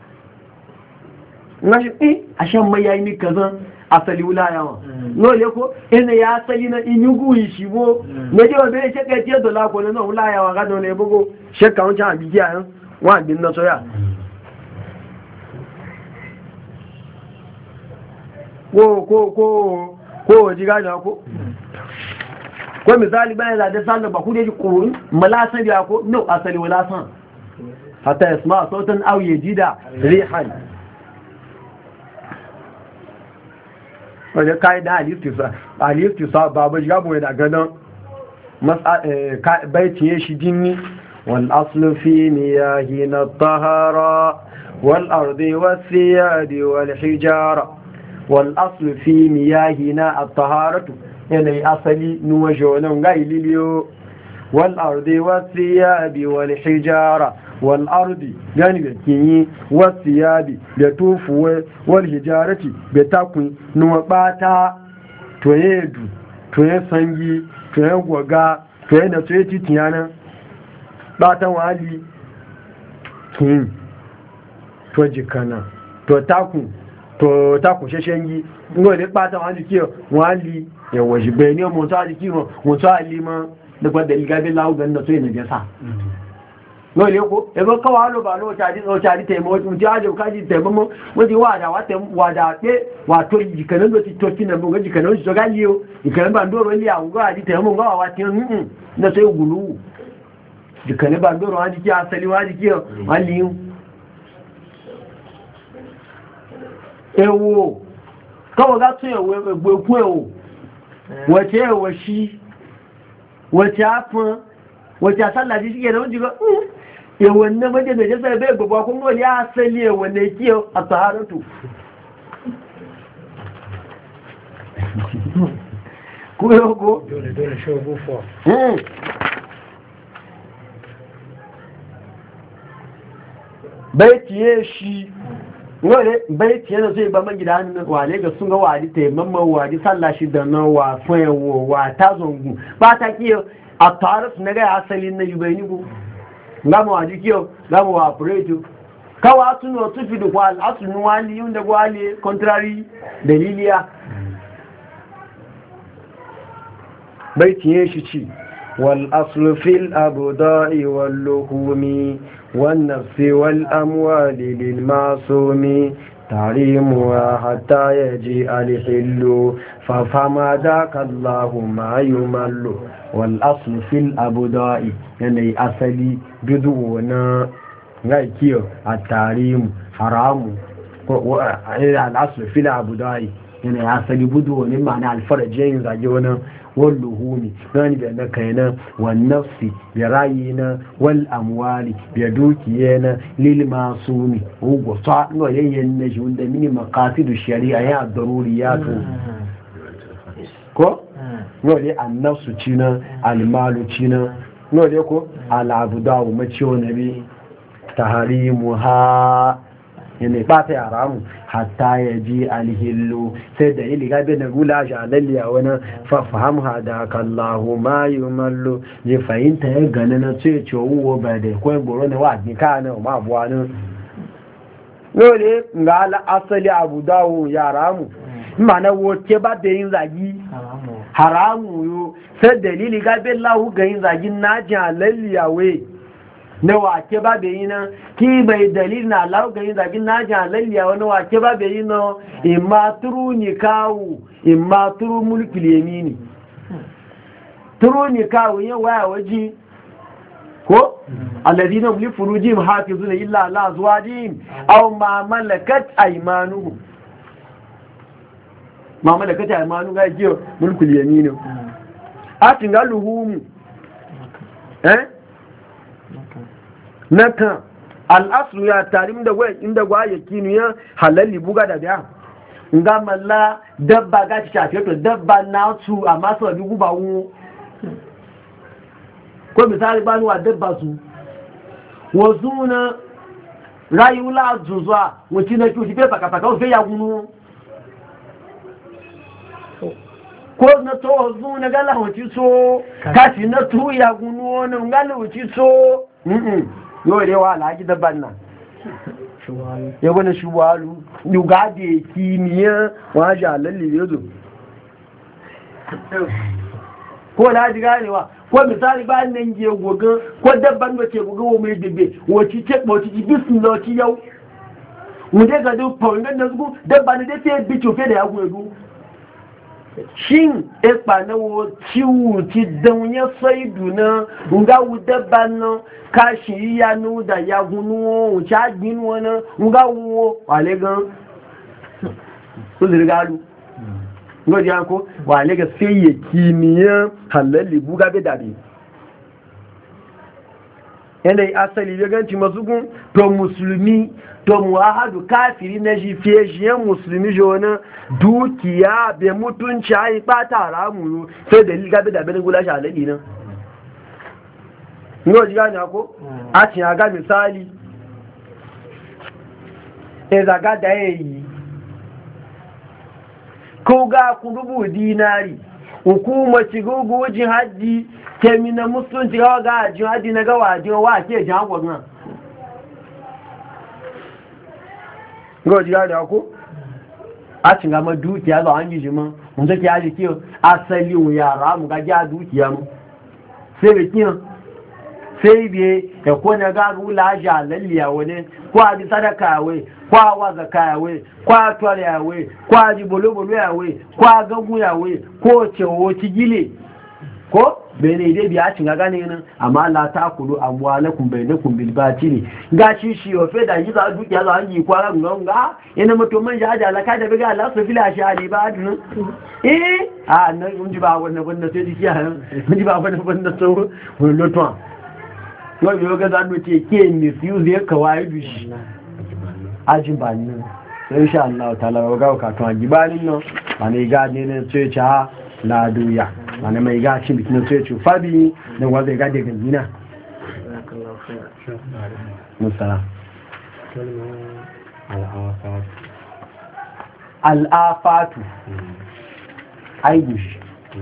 ngashi eh a shan mai yayi ni kazan asali wulayawa nole ko ina ya asali na inyugu ishibo ne je obe se ke tie dola ko na wulayawa ga don le bugo se ka on cha bi ji ayan wa din na so ya ko ko ko ko ji ga ko ko misali bayan da da sallah ba ku da ji ko malasan ya ko no asali wala san hatta yasma sautan aw yajida rihan wajen kayi da alistisa babu shiga bu da gadon bai ciye shi jini wal aslu fi miyahi na tahara wal ardi wasiyadi wal hijara wal aslu fi miyahi na taharatu yanayi asali nuwa jonan ga ililiyo wal ardi wasiyabi wal hijara wal ardi yani da kinyi wasiyabi da tufuwe wal hijarati da takun nuwa bata to yedu to ye sangi to ye gwaga to ye na to ye titiyana batan wali kin to jikana to takun to takun sheshengi ngo le batan wali kiyo wali ya wajibe ne mo ta kiyo mo ta alima da gbada ligabe lawo ganna to ye ne jasa no le ko e bo kawa lo ba lo ta di o ta di te mo ti ajo ka di te mo mo di wa da wa te wa da pe wa to jikana lo ti to kina mo jikana lo so ga liyo jikana ba ndoro li a ngo di te mo ngo wa ti mm na sai gulu jikana ba ndoro wa di ki asali wa di ki wa liyo ewo kawa ga to ewo egbe ku ewo wo te ewo shi wo te afun wo te asala di ki na o jigo yawon na maje da jasa bai gbogbo kun wani ya asali yawon na kiyo a taharatu ku yau ko? dole dole shi gufo bai tiye shi wale bai tiye na zai ba magida hannun wale ga sun ga wadi taimamman wadi sallashi da na wa fayawo wa ta zongu ba ta kiyo a taharatu na gaya asali na yubai nigu gama wa jikiyo gama wa operate kawa tuno tufi da kwal asunu wali yunda gwali contrary daliliya bai tiye shi ci wal aslu fil abda'i wal luhumi wan nafsi wal amwali lil masumi تحريمها حتى يجيء الحل ففما ذاك الله ما يمل والأصل في الأبداء يعني أصلي بدون غيكيو التحريم حرام الأصل في الأبداء يعني أصلي بدون معنى الفرجين زجونا واللهوم يعني بأنكينا والنفس برأينا والأموال بدوكينا للمعصوم وقصاء وينجون من مقاصد الشريعة يا الضروريات ko nole annafsu cina almalu cina nole ko alabuda wa maciwo nabi taharimu ha yana ba ta yara mu hatta ya ji alhillu sai da ili gabe na gula shi alalliya wani fafaham hada kallahu ma yi mallo je fahimta ya gani na tsaye ce wuwo ba da kawai goro na wa'adni ka na ma abuwa nan nole ga ala asali abu dawo yara mu ma na woke ba da yin zagi haramu yo sai dalili gabe lahu ga yin zagin najin alalliya wai na wake ba bai yi nan ki bai dalil na laugayin zagin na jan lalliya wani wake ba bai yi nan imma turu ni kawo imma turu mulki yamini turu ni kawo yin waya waje ko alladina li furujihim hafizuna illa ala azwajihim aw ma malakat aymanuhum ma malakat aymanu ga jiyo mulki yamini a tinga luhum eh nakan al'asru ya tarim da wai inda gwaye kinu ya halalli buga da biya nga malla dabba ga ci shafe to dabba na su amma su bi guba wu ko misali ba ni wa dabba su wazuna rayula zuzwa wuci na ki be paka paka o fe ya gunu ko na to wazuna gala wuci so kashi na tu ya gunu wannan gala wuci so mm yau da yawa alhaji dabban nan ya wani shuwalu yuga da ya kimiyya wajen alalli ya zo ko alhaji ganewa ko misali bayan nan je gogon ko dabban da ke gogon wa mai bebe wacce ce wacce ji bisu na wacce yau wuje ga duk faunin da zuku dabban da ta yi bi cofe da ya gogo shin ekpa na wo ciwu ti dan ya saidu na nga wu dabba na kashi ya nu da ya gunu wo cha gbin wona nga wo wale gan so dirgalu ngo ji anko wale ga sai ya kimiya halalli buga be dabi yanayi asali ya ganci masu gun to musulmi to muwahadu kafiri na shi fiye shi yan musulmi jona dukiya bai mutunci a yi ɓata haramu sai da liga bai da bai gula shi alaɗi nan yau ji gani ako a cin aga misali e zaga da ya yi ko ga kudubu dinari hukumar cigogo jihadi kemi na musulunci gawa ga jihadi na gawa jiwa wa ke jihar gwamna gawa jihar da ako a cin gama dukiya za an yi jima mun zaki yaji kiyo asali mu yara mu ga ja dukiya mu sai da kiyo sai biye ya kone ga rula ja lalliya wani kwa ji sadaka yawe kwa waza kayawe kwa tuwar yawe kwa ji bolo-bolo yawe kwa gangu yawe ko cewo gile ko bene dai biya cin ga gane nan amma la ta kulu amwalakum bainakum bil batili ga shi shi o fe da yi za dukiya za an yi kwara ngonga ina mutum man ja da alaka da biga Allah su fila shi ali ba dun eh a nan mun ji ba wannan wannan sai dikiya mun ji ba wannan wannan so wannan lotwa yau yau ga zan ce ke misuse ya kawai bishi ajin ba ni sai insha Allah ta'ala ga ka to gibalin nan ba ne ga ne ne sai cha la duya wani mai gashi bikin sai ce fabi da wanda ya gade gandina musala al'afatu aibushi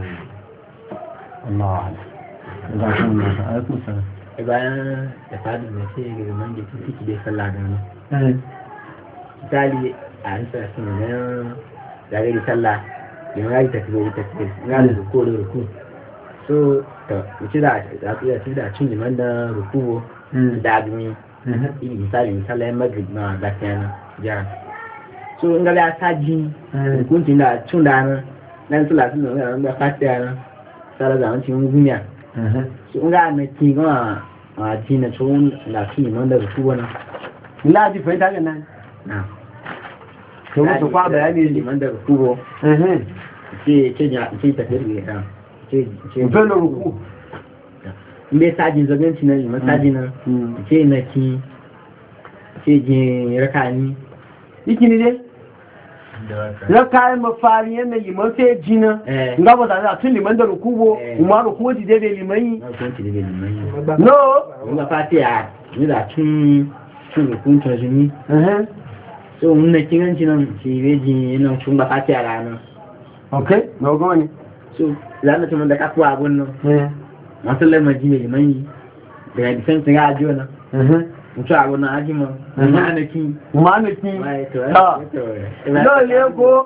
Allah wa ala bayan da fadi da sai ga gaman da ciki da sallah da nan misali a an sa sun nan da ga sallah yana yi tafiye da tafiye na da ruku da ruku so ta wuce da za su yi da cin liman da ruku da abin yi misali misali yan magrib na lafiya na jihar so in gaba ya saji hukuncin da cin da nan nan su lafi da da fatiya na tsara da wancin gumiya so in ga na ki gama a ji na tsohon lafi liman da ruku wani ila ji fahimta ga nan na to mutu kwa bayani liman da ruku ce ce ya ce ta fere ya ce ce fere ruku me sajin zagan ci na yi masaji na ce na ki ce je rakani yiki ne dai rakani mafari yana liman sai jina nga ba da tun liman da ruku bo kuma ruku ji dai liman yi no nga fatiya ni da tun tun ruku ta jini so mun na kiranci nan shi beji nan tun ba fatiya ranar okay no go ni so zan ta mun da kafuwa abun nan eh masallan majime mai da disan sun ga ajiyo nan eh mutu abun nan ajima manaki manaki ta no le go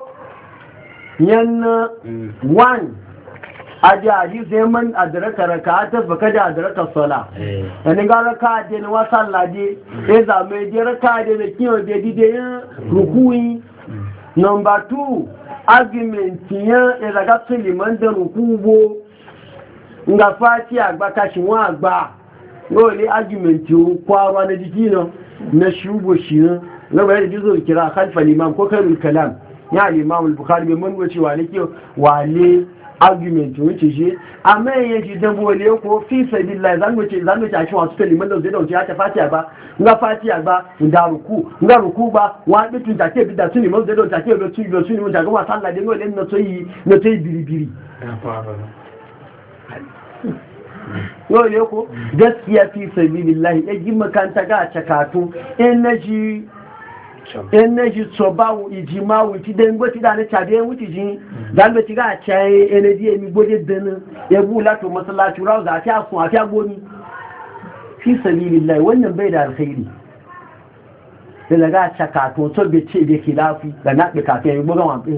yan one aji aji sai man adraka rak'ata baka da adraka sala eh an ga raka da ni wasalla de sai za mai je raka da ne kiyo da dide rukuyi number two argument yan ìràgá tó lè mọ́ ń dẹ̀rùn kú wo nga fàtí àgbà kashi wọn àgbà yóò lé argument yóò kó àwọn anàjíkí náà na ṣúgbò ṣì náà lọ́wọ́ yadda jízo kira khalfa limam ko kairul kalam ya limam al-bukhari bai manuwa cewa ne ke wale argument wuce shi amma yayin shi dan bole ko fi sabilillah zan wuce zan wuce a shi wasu kaliman da zai dauke ya ta fatiha ba nga fatiha ba nga ruku nga ruku ba wa bitu da ke bida tuni mun zai dauke ke do tuni do tuni mun daga wa sallah da ngole na toyi na toyi biribiri yo ne ko gaskiya fi sabilillah ya ji makanta ga cakatu energy energy sobawu ijimawu ti den go ti da ne chabe wuti jin dan be ti ga chai energy emi gode dan ya bula to masallaci rawu za ta sun afiya gomi fi sabilillah wannan bai da alkhairi sai daga chaka to to be ce be khilafi da na be kafe yi bugan wan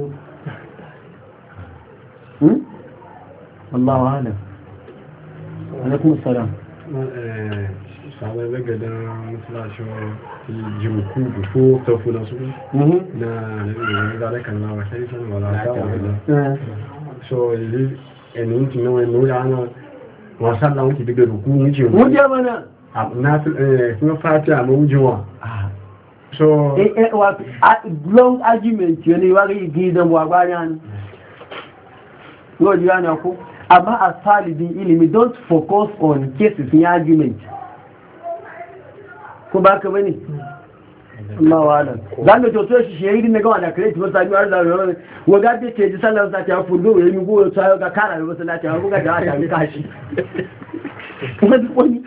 hmm Allahu a'lam alaikum assalam sabon ragadan musulashin jimku bufo tafi da su na zara kan lawa sai san wala ta wala so yi enin ti no no ya na wasa la wuti bibe ruku wuce mu je mana na kuma fati a mawujiwa so eh eh wa long argument yo ne wa ga gidan wa gbanyan no ji ana ko amma as talibin ilimi don't focus on cases in argument ko ba ka bane Allah wala zan ga to shi shehidi ne ga da kare ti wasa biyar da ro wa ga ce ji sallar sa ta fudo yayi mi go ta ga kara ne wasa lati ha ga da ta ni kashi kuma duk wani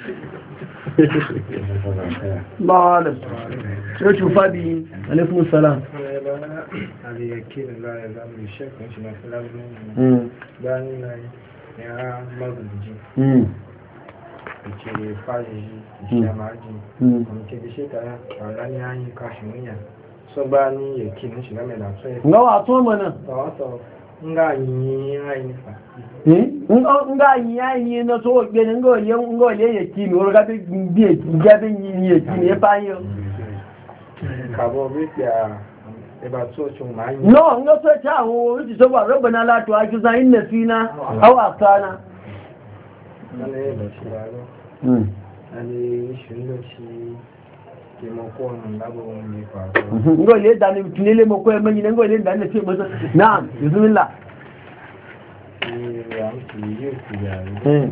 Allah wala sai tu fadi alaikum salam ali yakin la ya zamu shek kun shi na salamu mm dan ya mazuji mm ce faji shi ya maji kuma ke bishe ta wala ni an yi kashi munya so ba ni yakin shi na mai da so ngawa to mana wato nga yi ayi fa eh nga yi ayi na so gbe ngo ye ngo le yakin o ga be bi ga be yi yakin e pa yo ka bo bi ya e ba so chun ma yi no nga so ta ho ji so ba rabbana la tu akiza inna fina aw afana ale ba shi ba mm ale shi ndo shi ke mo ko nan da bo ni fa ngo le da ni tunile mo ko e manyi ngo le da ni ce mo na'am bismillah eh ya ki yi ku ya mm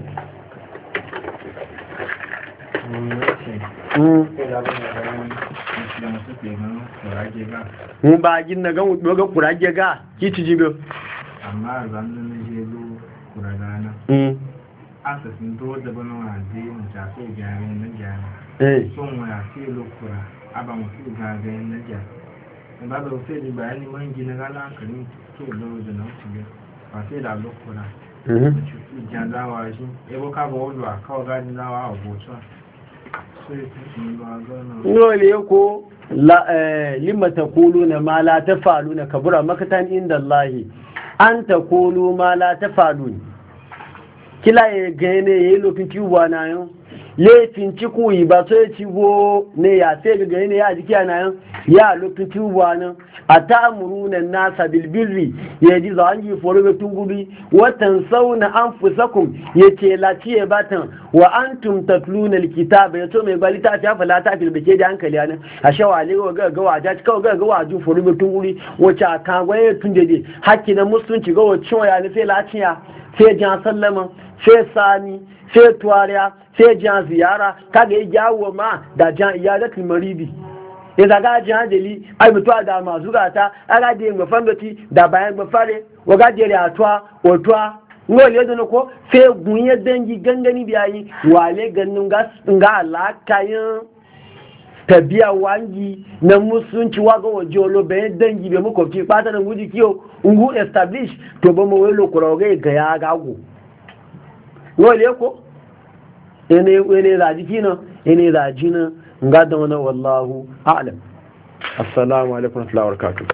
mm ke da ba da masu ke nan kurage ga mun ba gin na ga mu ga kurage ga ki ci jibe amma zan ne je lu kuraga na mm asa sun to da bana wa je mu ta so gyare na gyare eh son wa sai lokura aba mu su ga ga na gyare ba da sai di bayani man gina gala kan to lo da na ci ba sai da lokura mhm jan dawa shi ebo ka bo lo aka ga ni dawa oboto sai sun lo ga na ngole ko la eh limma taquluna ma la tafaluna kabura makatan inda Allah an taqulu ma la tafalun kila ya gane yayi lokacin ciwa na yau laifin ciku yi ba sai ciwo ne ya sai ga gane ya jiki na yau ya lokacin ciwa nan atamuruna nasa bil birri yaji za an yi foro ga tunguri watan sauna anfusakum yace latiye batan wa antum tatluna alkitaba yato mai balita ta fala ta fil bake da hankali ana a shawale ga ga waja ka ga ga waju foro ga tunguri wace aka gwaye tunde hakki na musulunci ga wacin ya ne sai latiya sai jan sallama sai sani sai tuwariya sai jan ziyara kaga ya jawo ma da jan iyadatul maridi ya zaga jan jeli ai mutuwa da masu gata aga da yin mafangati da bayan mafare waga jere atuwa otuwa ngoli yadda ko sai gunye dangi gangani biyayi wale ganin ga alaka yin tabiya wangi na musulunci waga waje olo bayan dangi bai makwabci ɓata da guji kiyo ungu establish to ba mawai lokura ga ga ya gago ngoli ko ene ene zaji kina ene zaji na ga da wannan wallahu a'lam assalamu alaikum wa rahmatullahi wa barakatuh